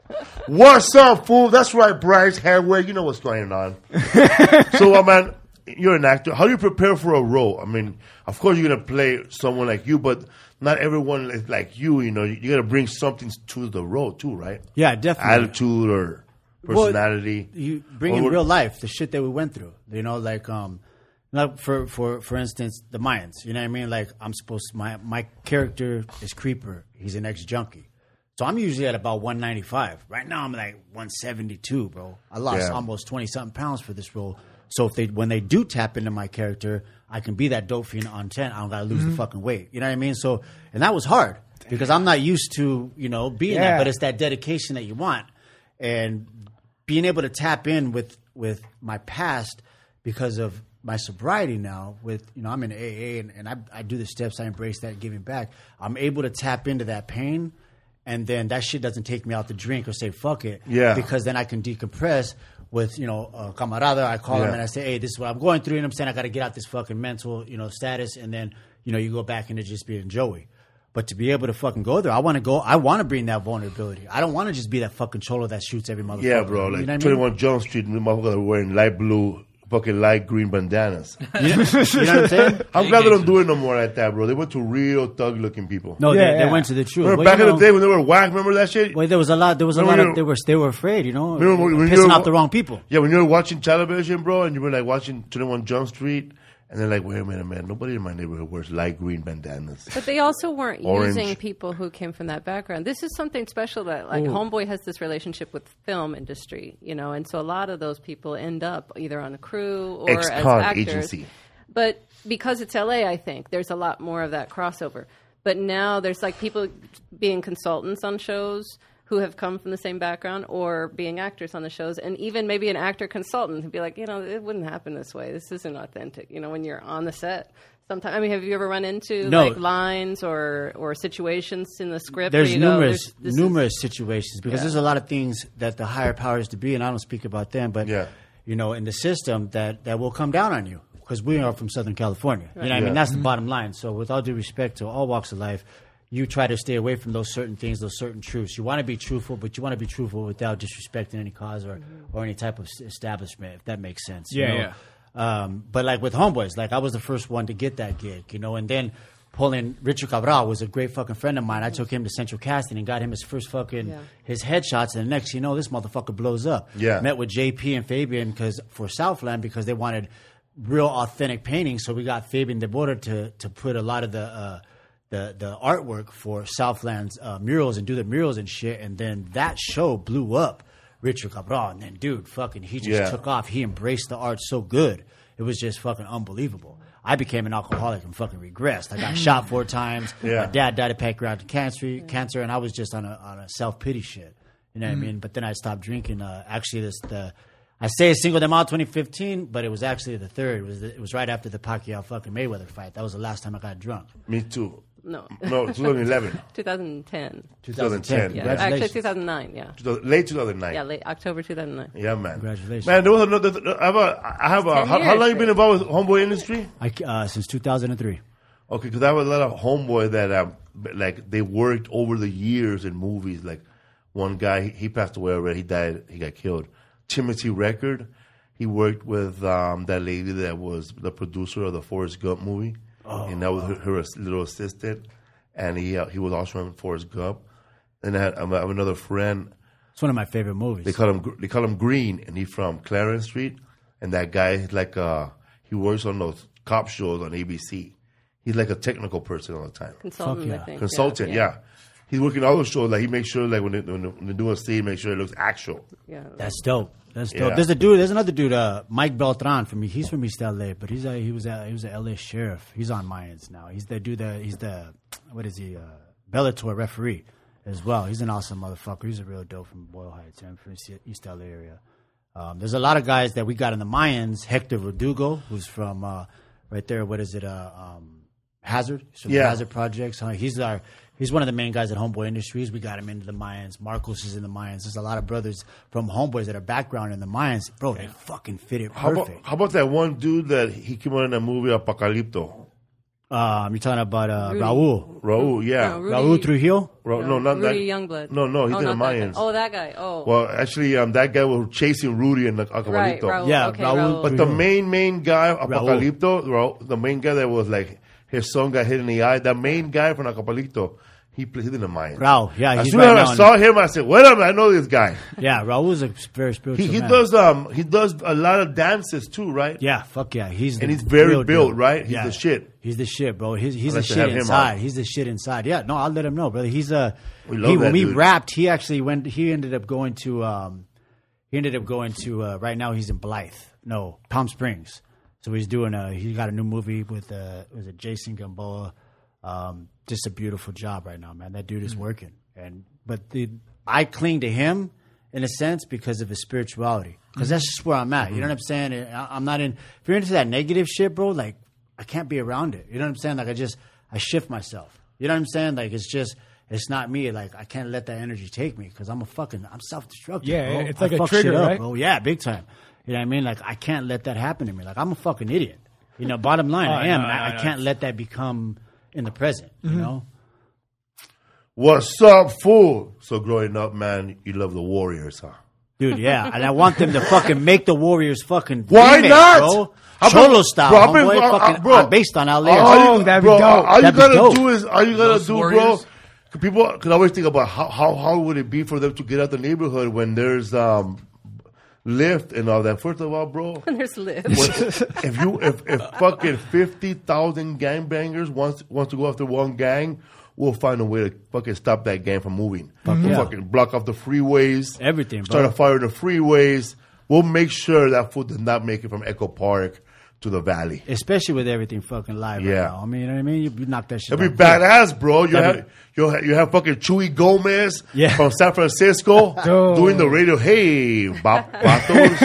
What's up, fool? That's right, Bryce Hathaway. You know what's going on. So, uh, man, you're an actor. How do you prepare for a role? I mean, of course you're gonna play someone like you, but not everyone is like you. You know, you gotta bring something to the role too, right? Yeah, definitely. Attitude or Well, personality. you bring Or in what- real life the shit that we went through. You know, like um, like for for for instance, the Mayans. You know what I mean? Like I'm supposed to, my my character is Creeper. He's an ex junkie, so I'm usually at about one ninety-five. Right now, I'm like one seventy-two, bro. I lost Yeah. almost twenty something pounds for this role. So if they when they do tap into my character, I can be that dope fiend on ten. I don't gotta lose Mm-hmm. the fucking weight. You know what I mean? So and that was hard because I'm not used to you know being Yeah. that, but it's that dedication that you want and being able to tap in with with my past because of my sobriety now. With you know I'm in A A and, and I, I do the steps. I embrace that giving back. I'm able to tap into that pain. And then that shit doesn't take me out to drink or say fuck it. Yeah. Because then I can decompress with, you know, a camarada. I call him Yeah. and I say, hey, this is what I'm going through. And I'm saying I got to get out this fucking mental, you know, status. And then, you know, you go back into just being Joey. But to be able to fucking go there, I want to go. I want to bring that vulnerability. I don't want to just be that fucking cholo that shoots every motherfucker. Yeah, bro. Like you know what I mean? twenty-one Jump Street, the motherfuckers are wearing light blue, fucking light green bandanas. You know, you know what I'm saying? I'm glad they don't do it no more like that, bro. They went to real thug looking people. No, Yeah, they, they yeah. went to the truth. Remember Well, back you in know, the day when they were whack? Remember that shit? well, there was a lot. There was a Remember lot you- of. They were. They were afraid. You know, Remember when- when you pissing were- off the wrong people. Yeah, when you were watching television, bro, and you were like watching twenty-one Jump Street, and they're like, wait a minute, man, nobody in my neighborhood wears light green bandanas. But they also weren't Orange. using people who came from that background. This is something special that, like, Homeboy has this relationship with film industry, you know, and so a lot of those people end up either on a crew or as Ex-con actors. agency. But because it's L A, I think there's a lot more of that crossover. But now there's like people being consultants on shows who have come from the same background or being actors on the shows, and even maybe an actor consultant who'd be like, you know, it wouldn't happen this way. This isn't authentic. You know, when you're on the set. Sometimes, I mean, have you ever run into No. like lines or, or situations in the script? There's where you go, numerous "There's- this is-" numerous situations because Yeah. there's a lot of things that the higher powers to be, and I don't speak about them, but Yeah. you know, in the system that that will come down on you because we are from Southern California. You know, what I Yeah. mean, that's the bottom line. So, with all due respect to all walks of life, you try to stay away from those certain things, those certain truths. You want to be truthful, but you want to be truthful without disrespecting any cause or, or any type of s- establishment, if that makes sense. you Yeah, know? yeah. Um, but like with Homeboys, like I was the first one to get that gig, you know, and then pulling. Richard Cabral was a great fucking friend of mine. I took him to Central Casting and got him his first fucking Yeah. his headshots. And the next, you know, this motherfucker blows up. Yeah. Met with J P and Fabian because for Southland because they wanted real authentic paintings. So we got Fabian De Border to to put a lot of the uh, the the artwork for Southland's uh, murals and do the murals and shit. And then that show blew up. Richard Cabral, and then dude, fucking, he just Yeah. took off. He embraced the art so good. It was just fucking unbelievable. I became an alcoholic and fucking regressed. I got shot four times. Yeah. My dad died of pancreatic cancer, cancer, and I was just on a on a self pity shit. You know what I mean? But then I stopped drinking. Uh, actually, this the I say Cinco de Mayo twenty fifteen, but it was actually the third. It was the, it was right after the Pacquiao fucking Mayweather fight. That was the last time I got drunk. Me too. No. No, twenty eleven. twenty ten. twenty ten. Yeah. Yeah. Actually, two thousand nine. Yeah. Late two thousand nine. Yeah, late October two thousand nine. Yeah, man. Congratulations. Man, there was another. I have a. I have a ten how, how years, long you been right? involved with homeboy industry? I, uh, since two thousand three. Okay, because I have a lot of homeboy that um, like they worked over the years in movies. Like one guy, he, he passed away already. He died. He got killed. Timothy Record. He worked with um, that lady that was the producer of the Forrest Gump movie, Oh, and that was her, her little assistant. And he uh, he was also in Forrest Gump. And I, had, I have another friend. It's one of my favorite movies. They call him Gr- they call him Green, and he's from Clarence Street. And that guy is like uh he works on those cop shows on A B C. He's like a technical person all the time. Consultant, Fuck yeah. I think. Consultant, yeah. He's working all those shows. Like he makes sure, like when they, when they, when they do a scene, make sure it looks actual. Yeah. That's dope. That's dope. Yeah. There's a dude. There's another dude. Uh, Mike Beltran from he's from East L A, but he's a, he was a, he was a L A sheriff. He's on Mayans now. He's the dude that he's the what is he? Uh, Bellator referee as well. He's an awesome motherfucker. He's a real dope from Boyle Heights and from East L A area. Um, there's a lot of guys that we got in the Mayans. Hector Verdugo, who's from uh, right there. What is it? Uh, um, Hazard. So the Yeah. Hazard Projects. Uh, he's our. He's one of the main guys at Homeboy Industries. We got him into the Mayans. Marcos is in the Mayans. There's a lot of brothers from Homeboys that are background in the Mayans. Bro, they fucking fit it How about, perfect. how about that one dude that he came on in that movie Apocalypto? Um, you're talking about uh, Rudy. Raul. Raul, yeah. No, Rudy- Raul Trujillo? Ra- no, not Rudy that. Youngblood. No, no, he's oh, in the not that guy. Mayans. Oh, that guy. Oh. Well, actually, um, that guy was chasing Rudy in the right, Apocalypto. Raul. Yeah, okay, Raul. Raul. But the main, main guy, Raul. Apocalypto, Raul, the main guy that was like, his son got hit in the eye, the main guy from Apocalypto, he played in the Mayans. Raul, yeah. As he's soon right as now I in- saw him, I said, wait a minute, I know this guy. Yeah, Raul's a very spiritual He, he man. does um he does a lot of dances too, right? Yeah, fuck yeah. He's the And he's very real built, deal. right? He's Yeah. the shit. He's the shit, bro. He's he's I'd the like to shit have him inside. on. He's the shit inside. Yeah, no, I'll let him know, brother. He's a We love he, that when we dude. rapped, he actually went. He ended up going to. Um, he ended up going to. Uh, right now, he's in Blythe. No, Palm Springs. So he's doing a. He got a new movie with. Uh, was it Jason Gamboa? Um, just a beautiful job right now, man. That dude is working, and but the I cling to him in a sense because of his spirituality. Because that's just where I'm at. You know what I'm saying? I- I'm not in. If you're into that negative shit, bro, like I can't be around it. You know what I'm saying? Like I just I shift myself. You know what I'm saying? Like it's just it's not me. Like I can't let that energy take me because I'm a fucking I'm self destructive. Yeah, bro. it's I like a fuck trigger, shit up, right? bro. Yeah, big time. You know what I mean? Like I can't let that happen to me. Like I'm a fucking idiot. You know, bottom line, Oh, I am, no, and I, no, I no. can't let that become in the present. You know? What's up, fool? So growing up, man, you love the Warriors, huh? Dude, yeah, and I want them to fucking make the Warriors fucking Why remake, not? bro? How Cholo about- style, bro, I've been- homeboy, uh, uh, fucking bro. uh, based on L A. All Oh, that'd be bro, dope. All you That'd be gotta dope. do is, all you gotta Those do, Warriors. bro. People, because I always think about how, how how would it be for them to get out the neighborhood when there's um lift and all that. First of all, bro, There's Liv. what- if you if, if fucking fifty thousand gangbangers wants wants to go after one gang, we'll find a way to fucking stop that gang from moving. We'll yeah. fucking block off the freeways, Everything, bro. start a fire in the freeways. We'll make sure that food does not make it from Echo Park to the valley. Especially with everything fucking live Yeah. right now. I mean, you know what I mean? You, you knock that shit It'll be down. badass, bro. You That'd have you have, you have fucking Chuy Gomez Yeah. from San Francisco Dude. doing the radio. Hey, bop, boppers.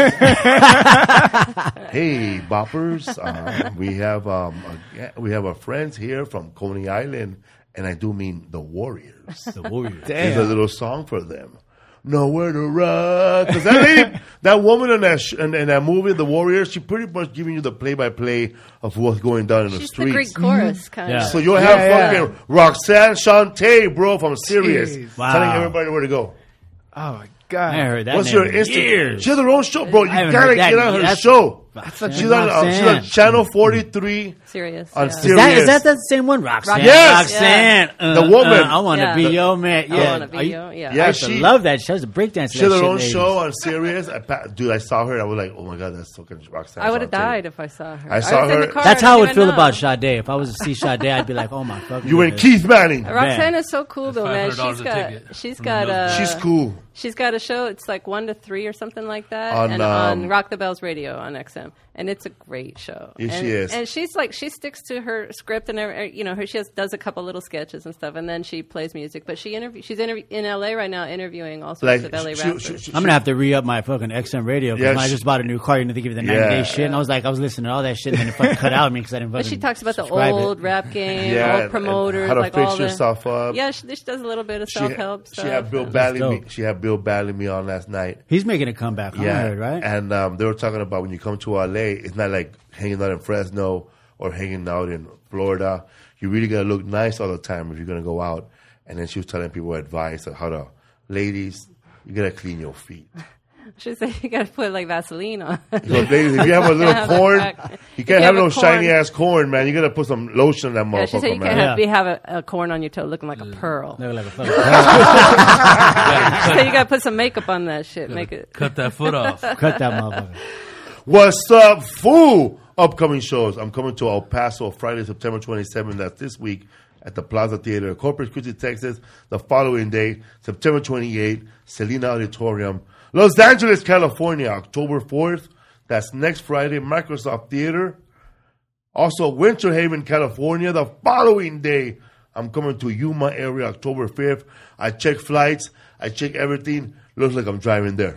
Hey, boppers. Uh, we have um a, we have our friends here from Coney Island, and I do mean the Warriors. The Warriors. There's a little song for them. Nowhere to run. Because that lady, that woman in that, sh- in, in that movie, The Warriors, she pretty much giving you the play-by-play of what's going down in the She's the streets. Greek chorus kind Yeah. of. So you'll have Yeah, yeah. fucking Roxanne Shante, bro, from Sirius, Jeez. Wow. telling everybody where to go. Oh my god. I ain't heard that What's name your in instant? years. She has her own show, bro. You I haven't gotta heard that get in on her years. show. Roxanne, She's on, uh, she's on Channel forty-three. Serious. On yeah. Sirius. Is that, is that the same one? Roxanne. Yes. Roxanne. Uh, The woman. uh, I want to Yeah. be your man. I Yeah. wanna be Are you- your- yeah. Yeah, I used to she- love that. She was a breakdancer. She had her own show on Sirius. I, pa- dude, I saw her and I was like, oh my God, that's fucking Roxanne. I would have Shante. died if I saw her. I saw was in her- the car, That's I how I didn't would feel even about know. Sade. If I was to see Sade, I'd be like, oh my fucking You and goodness. Keith Manning. Roxanne is so cool though, man. five hundred dollars She's a got ticket she's from got the a She's cool. she's got a show. It's like one to three or something like that, On, and um, on Rock the Bells Radio on X M, and it's a great show. Yes, and, she is. and she's like she sticks to her script and every, you know her. She has, does a couple little sketches and stuff, and then she plays music. But she interview she's interview, in L A right now interviewing all sorts Like, of L A she- rappers. she- she- I'm gonna have to re up my fucking X M radio because Yeah, when I she- just bought a new car, you know, they give you the ninety Yeah. day shit, and I was like, I was listening to all that shit, and then it fucking cut out of me because I didn't. But fucking she talks about the subscribe it. old rap game, Yeah, old and- promoters, and how to like fix all the yourself up. Yeah, she, she does a little bit of She, self help she stuff. had Bill and- Ballamy. dope. She had Bill Ballamy on last night. He's making a comeback. I Yeah, heard, right? And um, they were talking about when you come to L A, it's not like hanging out in Fresno or hanging out in Florida. You really gotta look nice all the time if you're gonna go out. And then she was telling people advice on how to, ladies, you gotta clean your feet. She said you got to put like Vaseline on. So, ladies, if you have a little Have corn, that you If can't you have have a no shiny corn- ass corn, man. You gotta put some lotion on that Yeah, she said motherfucker, you man. can't have, Yeah. be, have a, a corn on your toe looking like a pearl. Look like a fucking So you got to put some makeup on that shit. Make it. Cut that foot off. cut that motherfucker. What's up, fool? Upcoming shows. I'm coming to El Paso Friday, September twenty-seventh. That's this week at the Plaza Theater, Corpus Christi, Texas. The following day, September twenty-eighth, Selena Auditorium. Los Angeles, California, October fourth. That's next Friday, Microsoft Theater. Also, Winter Haven, California. The following day, I'm coming to Yuma area, October fifth. I check flights. I check everything. Looks like I'm driving there.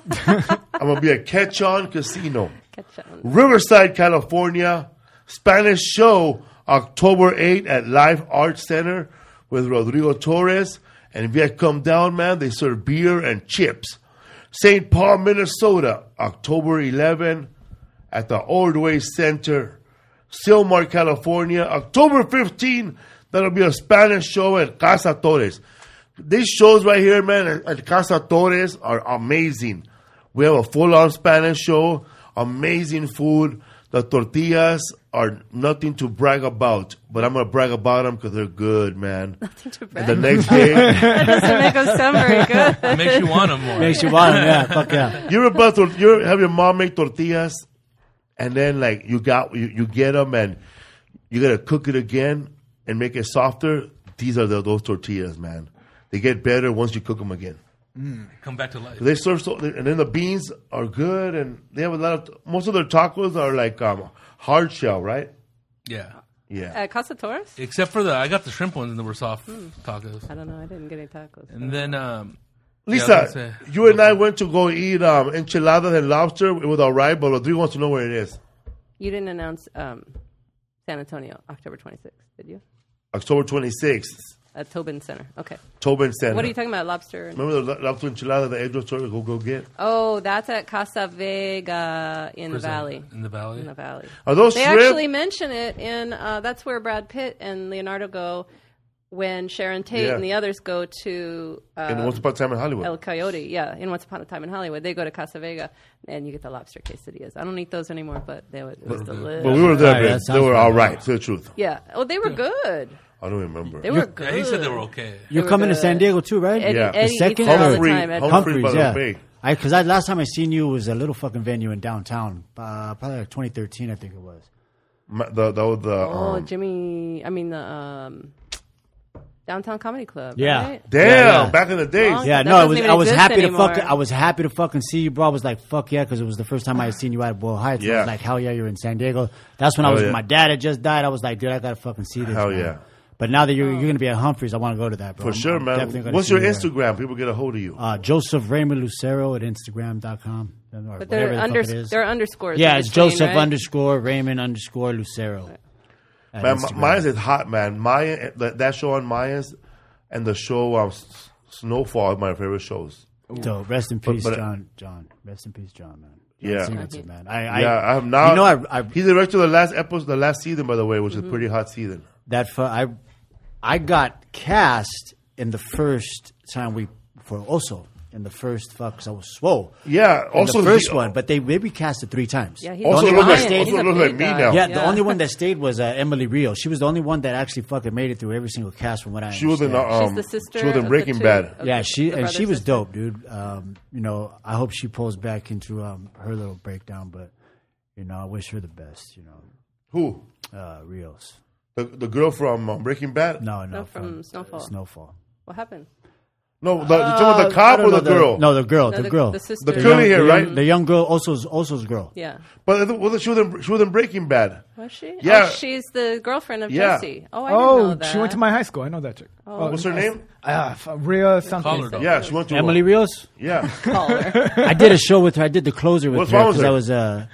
I'm going to be at Catch-On Casino. Catch on. Riverside, California. Spanish show, October eighth at Live Arts Center with Rodrigo Torres. And if you had come down, man, they serve beer and chips. Saint Paul, Minnesota, October eleventh at the Ordway Center. Silmar, California, October fifteenth. That'll be a Spanish show at Casa Torres. These shows right here, man, at, at Casa Torres are amazing. We have a full-on Spanish show, amazing food. The tortillas are nothing to brag about, but I'm going to brag about them because they're good, man. Nothing to And brag. the next day, That doesn't make them sound very good. It makes you want them more. Makes you want him, yeah. Fuck yeah. you ever bought tor- you ever have your mom make tortillas, and then like you got you, you get them and you got to cook it again and make it softer. These are the, those tortillas, man. They get better once you cook them again. Come back to life. They serve so, and then the beans are good, and they have a lot of. Most of their tacos are like um, hard shell, right? Yeah. Yeah. At Casa Torres? Except for the, I got the shrimp ones and they were soft tacos. I don't know. I didn't get any tacos. And then, um, Lisa, yeah, I was gonna say- you and I went to go eat um, enchiladas and lobster. It was all right, but Rodrigo wants to know where it is. You didn't announce um, San Antonio, October twenty-sixth, did you? October twenty-sixth, At Tobin Center. Okay. Tobin Center. What are you talking about? Lobster? And- Remember the lo- lobster enchilada that Edward told us to go go get? oh, that's at Casa Vega in the Where's that? valley. In the valley. In the valley. Are those They shrimp? actually mention it in. Uh, that's where Brad Pitt and Leonardo go when Sharon Tate Yeah. and the others go to uh, in Once Upon a Time in Hollywood. El Coyote. Yeah, in Once Upon a Time in Hollywood, they go to Casa Vega and you get the lobster quesadillas. I don't eat those anymore, but they were, it was delicious. but we were there, Right, babe. that They sounds were all fun. right, to the truth. Yeah. Oh, they were good. I don't remember. They were good. Yeah, he said they were okay. You're were coming to good. San Diego too, right? Eddie, Yeah. Eddie The second eats there all the Humphrey- time. Eddie. Humphrey- by the yeah. Bay. I because I last time I seen you was a little fucking venue in downtown, uh, probably like twenty thirteen, I think it was. Ma- The the, the Oh, um, Jimmy. I mean the um, Downtown Comedy Club. Yeah. Right? damn, Yeah, yeah. back in the days. Long- Yeah, That no, I doesn't was even I was exist happy to anymore. fucking I was happy to fucking see you, bro. I was like, fuck yeah, because it was the first time I had seen you at Boyle Heights. I Yeah. was like, hell yeah, you're in San Diego. That's when I Hell was. yeah. My dad had just died. I was like, dude, I gotta fucking see this. Hell man. yeah. But now that you're you're gonna be at Humphreys, I want to go to that, bro. For I'm- sure, I'm man. definitely gonna What's see your you there. Instagram? People get a hold of you. Uh, Joseph Raymond Lucero at Instagram dot com. Or But whatever they're, the fuck under, it is. they're underscores. Yeah, in it's between, Joseph right? underscore Raymond underscore Lucero. at Man, Instagram. Mayans is hot, man. Maya, that, that show on Mayans and the show um, S- Snowfall are my favorite shows. So rest in peace, but- John. John, rest in peace, John. Man. Yeah. Signature, man. I, I, yeah, I have now. You know, I, I he's the director of the last episode, the last season, by the way, which Mm-hmm. is a pretty hot season. that fu- I, I got cast in the first time we for Oso. in the first fuck. Cause I was swole. Yeah. In Also the first he- one, but they they recast it three times. Yeah, he's Also a look like- giant. also He's a look like big me guy. now. Yeah, the only one that stayed was uh, Emily Rios. She was the only one that actually fucking made it through every single cast from what I She was in. understand. Um, She's the sister. She was in of the Breaking two- Bad. of Yeah, the- she the and she brother was sister. dope, dude. Um, you know, I hope she pulls back into um, her little breakdown, but you know, I wish her the best. You know, Who? uh, Rios. The, the girl from um, Breaking Bad? No, no, No, from Snowfall. Snowfall. What happened? No, the, you talking about the Uh, I cop don't or know the girl? No, the girl. No, the, the, girl. the sister. The The curly young, hair, the right? young, the young girl, Oso's Oso's girl. Yeah. But I think- she was in, she was in Breaking Bad. Was she? Yeah. Oh, she's the girlfriend of Yeah. Jesse. Oh, I didn't know Oh, that. she went to my high school. I know that chick. Oh, What's her name? uh, f- Rhea something. Call her, though. Yeah, she went to Emily Rios. Yeah. Call her. I did a show with her. I did the closer with What's her wrong with because I her? was. Uh,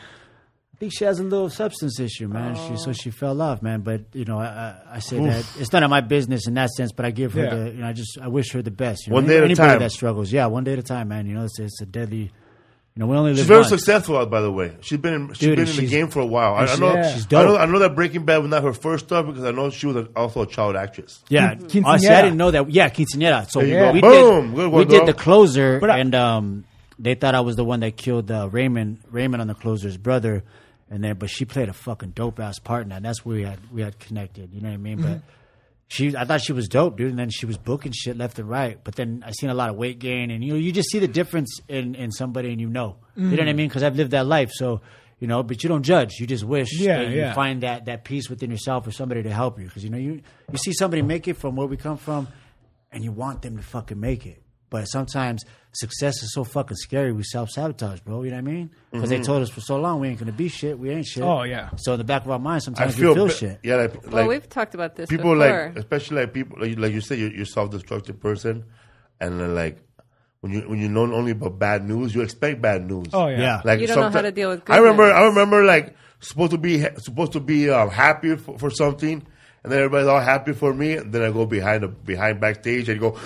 I think she has a little substance issue, man. She so she fell off, man. But you know, I, I, I say that it's none of my business in that sense. But I give her Yeah. the, you know, I just I wish her the best. You know? One day at a Anybody time. that struggles, yeah, one day at a time, man. You know, it's it's a deadly. You know, we only live She's very once. successful, by the way. She's been in, she's Dude, been in the she's- game for a while. I, I she's- know. yeah. she's I dope. know. I know that Breaking Bad was not her first stuff because I know she was a, also a child actress. Yeah, Quinceañera. honestly, I didn't know that. Yeah, quinceañera. So There you go. we Boom. did Good we one, did girl. the closer, But I- and um, they thought I was the one that killed uh, Raymond Raymond on the closer's brother, and then but she played a fucking dope ass part in that. That's where we had we had connected. You know what I mean? Mm-hmm. But she, I thought she was dope, dude. And then she was booking shit left and right. But then I seen a lot of weight gain, and you know, you just see the difference in in somebody, and you know, you know what Mm-hmm. I mean? Because I've lived that life, so. You know, but you don't judge. You just wish Yeah, that you yeah. find that, that peace within yourself or somebody to help you. Because, you know, you, you see somebody make it from where we come from and you want them to fucking make it. But sometimes success is so fucking scary, we self-sabotage, bro. You know what I mean? Because they told us for so long we ain't going to be shit, we ain't shit. Oh, yeah. So in the back of our mind, I sometimes feel, we feel ba- shit. yeah, like, Well, like we've talked about this people before. like, especially like people like, like you say, you're, you're self-destructive person, and then like when you when you know only about bad news, you expect bad news. Oh, yeah. Yeah. Like You don't know how someti- to deal with good I remember. news. I remember like supposed to be ha- supposed to be um, happy for, for something, and then everybody's all happy for me, and then I go behind the behind backstage and go.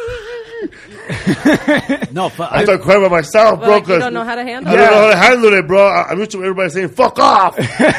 No, but I I, start crying by myself, Well, bro. like, you 'cause don't know how to handle I don't it? know how to handle it, bro. I- I'm used to everybody saying "fuck off."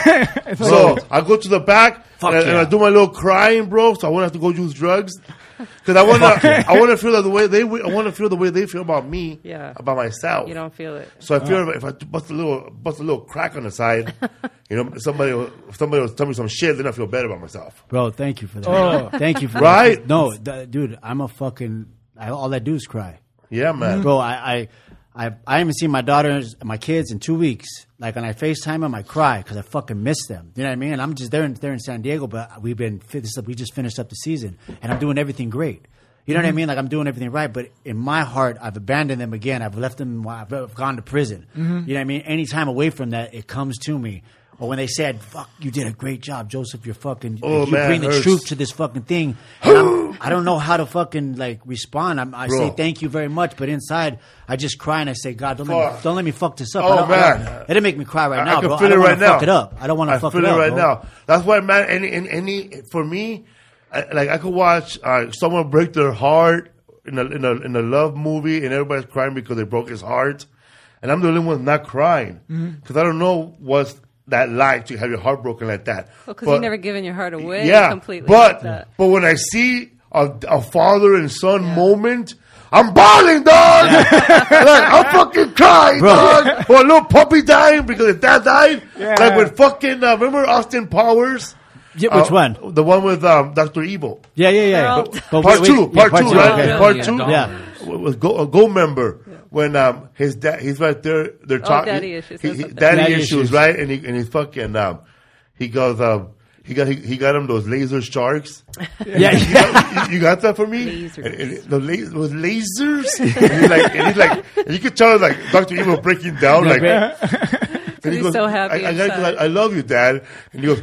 So I go to the back Fuck and, I- and yeah. I do my little crying, bro. So I won't have to go use drugs because I want to. I want to feel that the way they. I want to feel the way they feel about me. Yeah. About myself. You don't feel it. So I feel if I bust a little bust a little crack on the side, you know, somebody will, if somebody will tell me some shit, then I feel better about myself. bro, thank you for that. Oh. Thank you for Right? that. No, th- dude, I'm a fucking, I, all I do is cry. Yeah, man. Bro, I, I, I, I haven't seen my daughters and my kids in two weeks. Like, when I FaceTime them, I cry because I fucking miss them. You know what I mean? And I'm just there in, there in San Diego, but we've been, this, we just finished up the season, and I'm doing everything great. You know what I mean? Like, I'm doing everything right, but in my heart, I've abandoned them again. I've left them, I've, I've gone to prison. You know what I mean? Anytime away from that, it comes to me. Or when they said, fuck, you did a great job, Joseph, you're fucking, Oh, you man, bring the hurts. truth to this fucking thing. And I'm, I don't know how to fucking, like, respond. I'm, I Bro. say thank you very much, but inside, I just cry and I say, God, don't, let me, Fuck. don't let me fuck this up. Oh, I don't, I don't- man. It'll make me cry right I- now, I can bro. feel I don't it wanna right now. fuck it up. I don't want to I fuck feel it it up, right bro. now. That's why, man. Any, any, any for me, I, like I could watch uh, someone break their heart in a in a in a love movie, and everybody's crying because they broke his heart, and I'm the only one not crying because I don't know what's that like to have your heart broken like that. Well, because But- you've never given your heart away yeah, completely. but like that. but when I see a, a father and son moment, I'm bawling, dog. like, I'm fucking crying, Bro. dog. Or a little puppy dying because his dad died. Yeah. Like with fucking uh, remember Austin Powers? Yeah, which Uh, one? The one with um, Doctor Evil. Yeah, yeah, They're yeah. all- But- but Part wait, two, wait, yeah, part two, two, right? okay. Part Yeah, two. yeah. Yeah. With Go, a Gold member when um his dad he's right there they're talking daddy issues, he- that's he- what daddy, Daddy issues, issues. right and he and he's fucking um he goes um he got he, he got him those laser sharks. Yeah, You got, you- you got that for me? Lasers. And, and the la- those lasers. and he's like, and he's like, and you could tell like Doctor Evil breaking down like. great. And He's so happy I, I, gotta, inside. I, I love you, Dad. And he goes,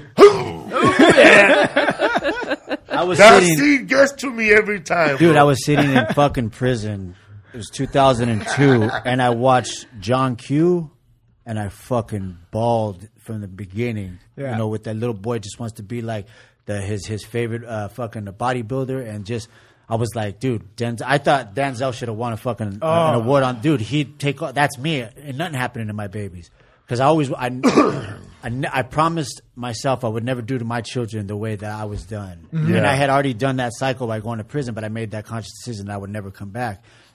I was that sitting, scene gets to me every time, dude, bro. I was sitting in fucking prison. It was two thousand two, and I watched John Q, and I fucking bawled from the beginning. Yeah. You know, with that little boy just wants to be like the his his favorite uh, fucking bodybuilder, and just I was like, dude, Denzel. I thought Denzel should have won a fucking uh, an Oh. award on. Dude, he'd take all- that's me, and nothing happening to my babies. Because I always, I, I, ne- I promised myself I would never do to my children the way that I was done. And Yeah. I had already done that cycle by going to prison, but I made that conscious decision that I would never come back.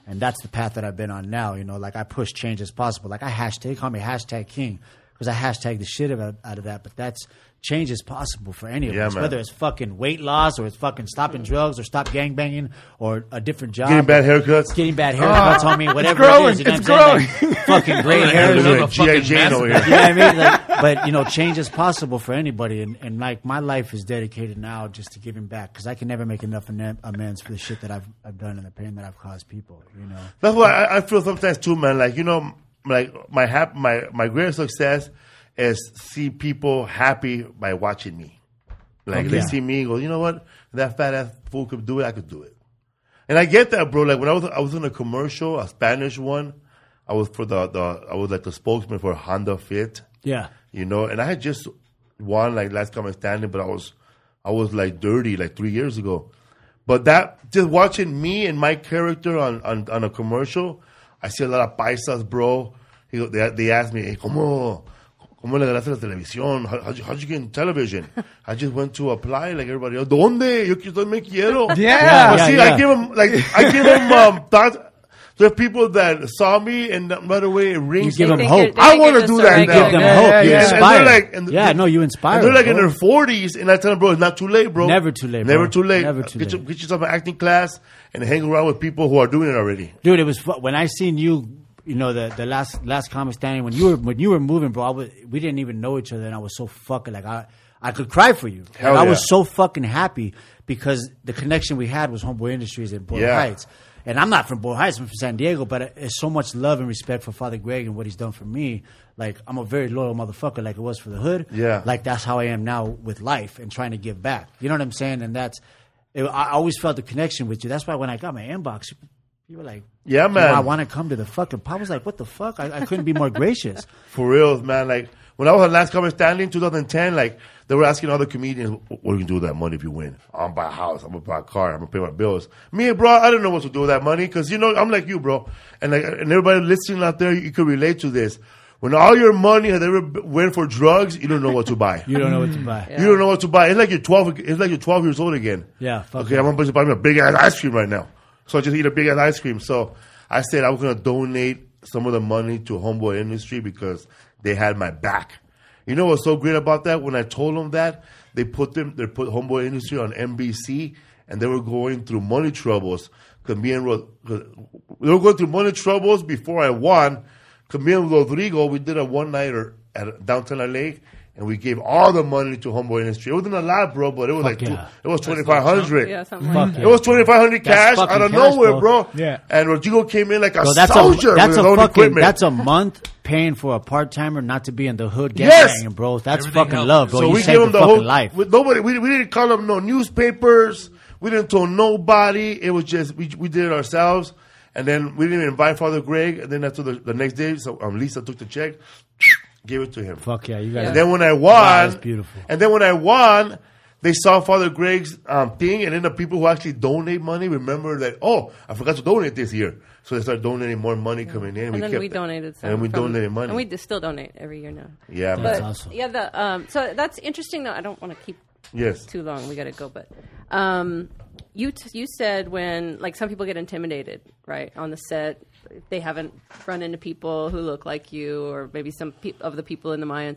And that's the path that I've been on now. You know, like I push change as possible. Like I hashtag, call me hashtag king because I hashtag the shit out, out of that. But that's change is possible for any of Yeah, us, man. whether it's fucking weight loss or it's fucking stopping drugs or stop gangbanging or a different job. Getting bad haircuts. Getting bad haircuts on me, whatever growing, it is. You know it's what I'm saying? Like, fucking gray hair. Look Another at G I fucking Jane over mess. here. You know what I mean? Like, but you know, change is possible for anybody, and, and like my life is dedicated now just to giving back because I can never make enough ane- amends for the shit that I've I've done and the pain that I've caused people. You know, That's why I, I feel sometimes too, man. Like you know, like my hap- my my greatest success is see people happy by watching me. Like they yeah. see me and go, you know what? If that fat ass fool could do it, I could do it. And I get that, bro. Like when I was I was in a commercial, a Spanish one. I was for the, the I was like the spokesman for Honda Fit. yeah, You know, and I had just won like last comic standing, but I was I was like dirty like three years ago. But that just watching me and my character on, on, on a commercial, I see a lot of paisas, bro. He go- They, they asked me, hey, ¿cómo, ¿cómo le ganaste la televisión? How, how'd, you, how'd you get in television? I just went to apply like everybody else. ¿Dónde? Yo quiero, me quiero. Yeah. But Yeah, see, yeah. I give them like I give them um, thoughts. There are people that saw me, and right away it rings. You give They them think hope. you're- they I think wanna you're do just a that you now. regular give them guy. hope. yeah, You yeah. And they're inspire. like- and yeah, the- no, you inspire. And they're like in bro. their forties, and I tell them, bro, it's not too late, bro. Never too late, Never bro. too late. Never too get, late. your- get yourself an acting class and hang around with people who are doing it already. Dude, it was fu- when I seen you. You know the the last last comic standing when you were when you were moving, bro. I was, we didn't even know each other, and I was so fucking like I I could cry for you. Like, Hell I yeah. was so fucking happy because the connection we had was Homeboy Industries in Boyle Yeah. Heights, and I'm not from Boyle Heights. I'm from San Diego, but it's so much love and respect for Father Greg and what he's done for me. Like I'm a very loyal motherfucker, like it was for the hood. Yeah. like that's how I am now with life and trying to give back. You know what I'm saying? And that's it, I always felt the connection with you. That's why when I got my inbox. You were like, Yeah, "You know, man. I want to come to the fucking pop." I was like, what the fuck? I, I couldn't be more gracious. For real, man. Like when I was on Last Comic Standing, twenty ten, like they were asking other comedians, "What are you gonna do with that money if you win?" I'm gonna buy a house. I'm gonna buy a car. I'm gonna pay my bills. Me, bro, I didn't know what to do with that money because you know I'm like you, bro, and like and everybody listening out there, you can relate to this. When all your money has ever b- went for drugs, you don't know what to buy. You don't know what to buy. You don't know what to buy. It's like you're twelve. It's like you're twelve years old again. Yeah, fuck Okay, yeah. I'm gonna buy me a big ass ice cream right now. So I just eat a big ass ice cream. So I said I was gonna donate some of the money to Homeboy Industry because they had my back. You know what's so great about that? When I told them that, they put them, they put Homeboy Industry on N B C, and they were going through money troubles. Cause me and Ro- cause they were going through money troubles before I won. Cause me and Rodrigo, we did a one nighter at downtown L A, and we gave all the money to Homeboy Industry. It wasn't a lot, bro, but it was Fuck like yeah. two, it was twenty five hundred. Yeah, something Fuck like yeah. It was twenty five hundred That's cash fucking out of cash, nowhere, bro. bro. Yeah. And Rodrigo came in like a Bro, that's soldier a that's with a his own fucking equipment. that's a month paying for a part timer not to be in the hood Yes! gangbanging, bro. That's Everything fucking helps. love, bro. So you we saved gave him the the fucking whole life. With nobody, we, we didn't call them no newspapers. We didn't tell nobody. It was just we we did it ourselves. And then we didn't even invite Father Greg. And then after the, the next day, so um, Lisa took the check, gave it to him. Fuck yeah, you guys. And then when I won, Wow, that's beautiful. And then when I won, they saw Father Greg's um, thing, and then the people who actually donate money remember that, oh, I forgot to donate this year, so they started donating more money coming in. And then kept we it. donated some. and we from- donated money. And we d- still donate every year now. yeah, But man. That's awesome. yeah, the um, so that's interesting though. I don't want to keep Yes. too long. We got to go, but um, you t- you said when like some people get intimidated, right, on the set, if they haven't run into people who look like you, or maybe some pe- of the people in the Mayans,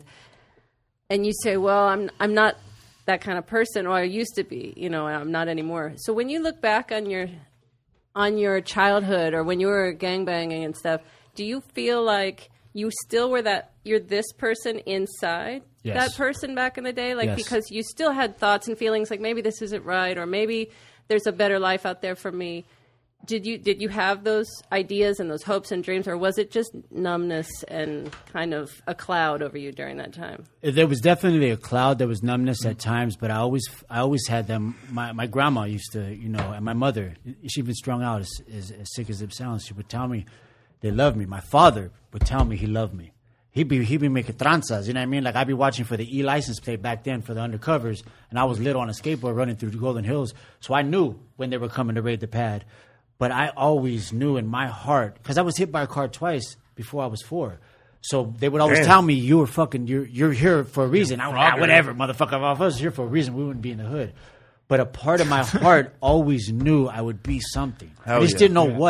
and you say, "Well, I'm I'm not that kind of person, or I used to be, you know, and I'm not anymore." So when you look back on your on your childhood, or when you were gangbanging and stuff, do you feel like you still were that you're this person inside Yes. that person back in the day, like Yes. because you still had thoughts and feelings like maybe this isn't right, or maybe there's a better life out there for me? Did you did you have those ideas and those hopes and dreams, or was it just numbness and kind of a cloud over you during that time? There was definitely a cloud. There was numbness at times, but I always, I always had them. My, my grandma used to, you know, and my mother, she been strung out as, as, as sick as it sounds. She would tell me they love me. My father would tell me he loved me. He'd be, he'd be making tranzas, you know what I mean? Like I'd be watching for the E license plate back then for the undercovers, and I was little on a skateboard running through the Golden Hills, so I knew when they were coming to raid the pad. But I always knew in my heart, because I was hit by a car twice before I was four. So they would always Damn. tell me, "You were fucking, you're you're here for a reason." I was like, ah, progress. whatever, motherfucker. If I was here for a reason, we wouldn't be in the hood. But a part of my heart always knew I would be something. I Hell just yeah. didn't know what.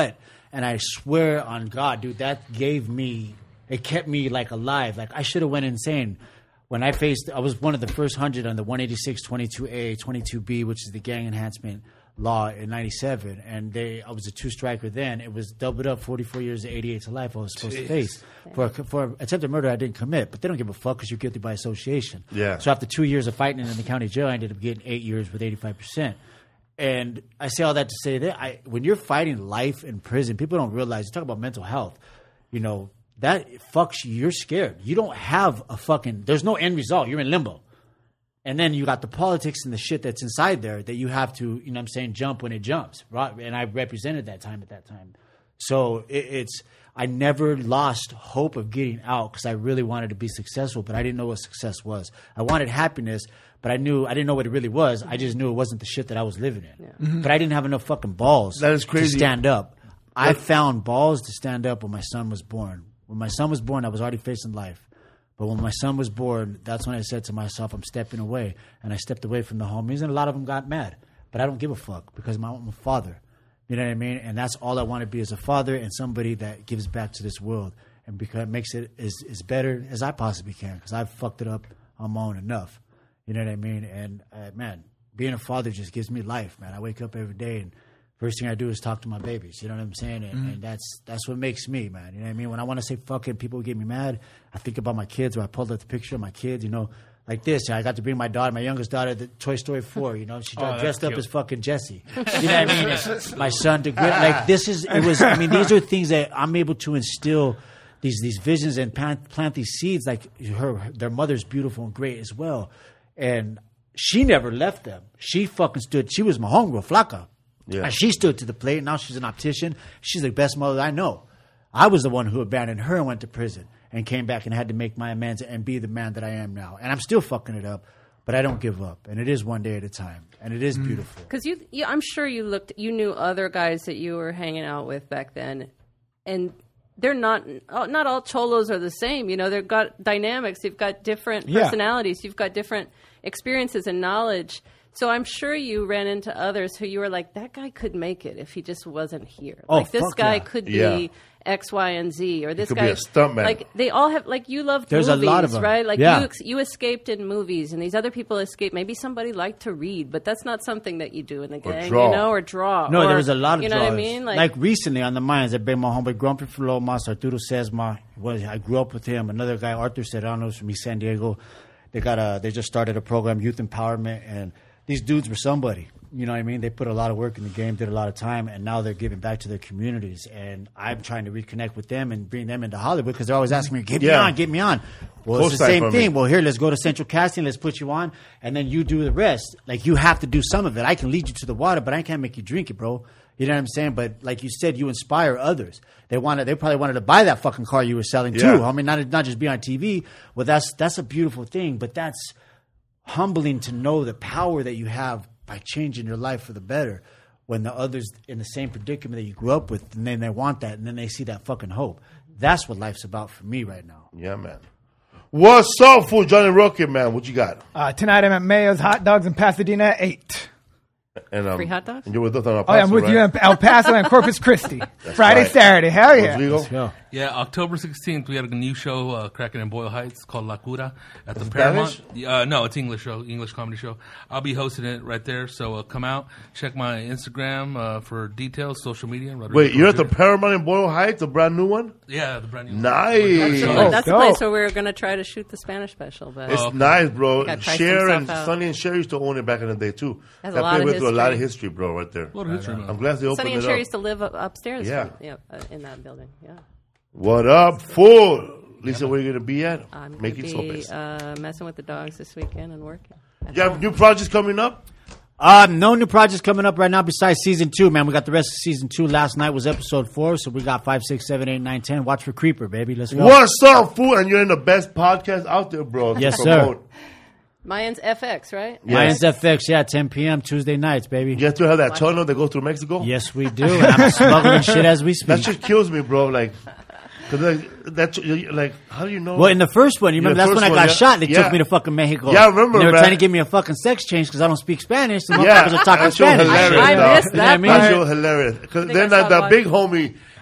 And I swear on God, dude, that gave me, it kept me like alive. Like I should have went insane. When I faced, I was one of the first hundred on the one eighty-six, twenty-two A, twenty-two B, which is the gang enhancement law in ninety-seven. And they, I was a two striker then. It was doubled up forty-four years to eighty-eight to life I was supposed Jeez. to face. For, for attempted murder, I didn't commit, but they don't give a fuck because you're guilty by association. Yeah. So after two years of fighting in the county jail, I ended up getting eight years with eighty-five percent. And I say all that to say that I, when you're fighting life in prison, people don't realize, you talk about mental health, you know, that fucks you. You're scared. You don't have a fucking, there's no end result. You're in limbo. And then you got the politics and the shit that's inside there that you have to, you know what I'm saying, jump when it jumps. Right? And I represented that time at that time. So it, it's, I never lost hope of getting out because I really wanted to be successful, but I didn't know what success was. I wanted happiness, but I knew, I didn't know what it really was. I just knew it wasn't the shit that I was living in. Yeah. Mm-hmm. But I didn't have enough fucking balls that is crazy. to stand up. I found balls to stand up when my son was born. When my son was born, I was already facing life. But when my son was born, that's when I said to myself, I'm stepping away. And I stepped away from the homies, and a lot of them got mad. But I don't give a fuck because I'm a father. You know what I mean? And that's all I want to be as a father and somebody that gives back to this world. And because it makes it as, as better as I possibly can because I've fucked it up on my own enough. You know what I mean? And, uh, man, being a father just gives me life, man. I wake up every day and first thing I do is talk to my babies. You know what I'm saying? And, mm-hmm. and that's that's what makes me, man. You know what I mean? When I want to say fuck it, people get me mad. I think about my kids, or I pulled up the picture of my kids, you know, like this. I got to bring my daughter, my youngest daughter, to Toy Story four. You know, she oh, dressed up cute. as fucking Jessie. You know what I mean? And my son to grit. Like this is, it was, I mean, these are things that I'm able to instill these these visions and plant, plant these seeds. Like her, their mother's beautiful and great as well. And she never left them. She fucking stood, she was my homegirl, Flaca. Yeah. And she stood to the plate. Now she's an optician. She's the best mother I know. I was the one who abandoned her and went to prison and came back and had to make my amends and be the man that I am now. And I'm still fucking it up, but I don't give up. And it is one day at a time. And it is mm. beautiful. Because you, you, I'm sure you looked, you knew other guys that you were hanging out with back then, and they're not, not all cholos are the same. You know, they've got dynamics. You've got different yeah. personalities. You've got different experiences and knowledge. So I'm sure you ran into others who you were like, that guy could make it if he just wasn't here. Oh, like this fuck guy yeah. could be Yeah. X, Y, and Z, or this could guy be a stuntman. Like they all have, like you loved There's movies, a lot of them. right? Like Yeah. you, ex- you escaped in movies, and these other people escaped. Maybe somebody liked to read, but that's not something that you do in the gang, draw. you know, or draw. No, or, there was a lot of you know draws. what I mean? Like, recently on the Mines, I been my homeboy Grumpy Falomas, Arturo Sesma. Was I grew up with him. Another guy, Arthur Serranos from East San Diego. They got a. They just started a program, Youth Empowerment, and these dudes were somebody. You know what I mean? They put a lot of work in the game, did a lot of time, and now they're giving back to their communities. And I'm trying to reconnect with them and bring them into Hollywood because they're always asking me, get me Yeah. on, get me on. Well, it's the Co-sign same for thing. me. Well, here, let's go to Central Casting, let's put you on, and then you do the rest. Like, you have to do some of it. I can lead you to the water, but I can't make you drink it, bro. You know what I'm saying? But like you said, you inspire others. They wanted, they probably wanted to buy that fucking car you were selling Yeah. too. I mean, not not just be on T V. Well, that's that's a beautiful thing, but that's humbling to know the power that you have by changing your life for the better. When the others in the same predicament that you grew up with, and then they want that, and then they see that fucking hope. That's what life's about for me right now. Yeah, man. What's up, fool? Johnny Rocket, man. What you got? Uh, tonight I'm at Mayo's Hot Dogs in Pasadena at eight. And, um, Free hot dogs? And you're with us on El Oh, Paso, yeah, I'm with right? you in El Paso and Corpus Christi. Friday, right. Saturday. Hell yeah. Rodrigo? Let's go. Yeah, October sixteenth, we had a new show uh, cracking in Boyle Heights called La Cura at the Is it Paramount. Uh, no, it's English show, English comedy show. I'll be hosting it right there, so uh, come out, check my Instagram uh, for details, social media. Rodrigo Wait, you're at the Rodrigo. Paramount in Boyle Heights, a brand new one? Yeah, the brand new. Nice. So Oh, that's the dope. place where we were going to try to shoot the Spanish special. But It's Oh. nice, bro. Gotta try Cher some and stuff out. Sonny and Cher used to own it back in the day, too. Has a That lot place of went through a lot of history. history, bro, right there. What a history, man. I'm glad they opened Sonny it and Cher up. used to live up, upstairs Yeah. from, yeah, uh, in that building. Yeah. What up, fool? Lisa, where you going to be at? I'm going Make to it be sopes. uh, messing with the dogs this weekend and working. You have new projects coming up? Uh, no new projects coming up right now besides season two, man. We got the rest of season two. Last night was episode four, so we got five, six, seven, eight, nine, ten. Watch for Creeper, baby. Let's go. What's up, fool? And you're in the best podcast out there, bro. to Yes, sir. promote. Mayans F X, right? Yes. Mayans F X, yeah, ten p.m. Tuesday nights, baby. You still have that tunnel that goes through Mexico? Yes, we do. And I'm smuggling shit as we That speak. shit kills me, bro. Like, cause like, that's like, how do you know? Well, in the first one, you Yeah, remember that's first when I one, got yeah. shot. They Yeah. took me to fucking Mexico. Yeah, I remember, And they were man. trying to give me a fucking sex change because I don't speak Spanish. The Yeah, motherfuckers are talking that shit was Spanish. hilarious, I dog. missed You know what I that mean? That part. shit was hilarious. Because think then I that, saw that one. big homie,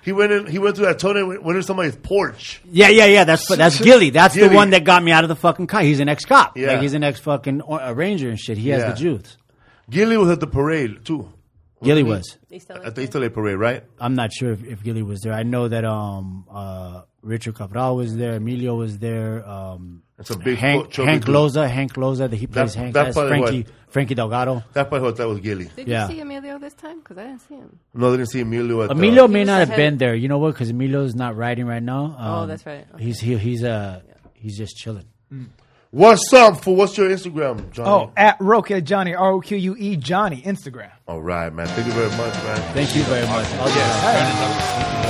He went in. He went through that tunnel. Went went in somebody's porch. Yeah, yeah, yeah. That's that's Gilly. That's Gilly. the one that got me out of the fucking car. He's an ex cop. Yeah. Like he's an ex fucking uh, ranger and shit. He has Yeah. the juice. Gilly was at the parade too. Gilly he? was. East L A. At the East L A parade, right? I'm not sure if, if Gilly was there. I know that um uh Richard Cabral was there. Emilio was there. Um, It's a big Hank fo- chubby Hank dude. Loza. Hank Loza. That he plays That- Hank. that's That's probably Frankie what- Frankie Delgado. That part was that was Gilly. Did Yeah. you see Emilio this time? Because I didn't see him. No, they didn't see Emilio at Emilio the, may was not have ahead. been there. You know what? Because Emilio's not riding right now. Um, Oh, that's right. Okay. He's he, he's uh he's just chilling. What's up, fool? What's your Instagram, Johnny? Oh, at Roque Johnny, R O Q U E Johnny, Instagram. All right, man. Thank you very much, man. Thank you very much. I'll do that. Turn it up.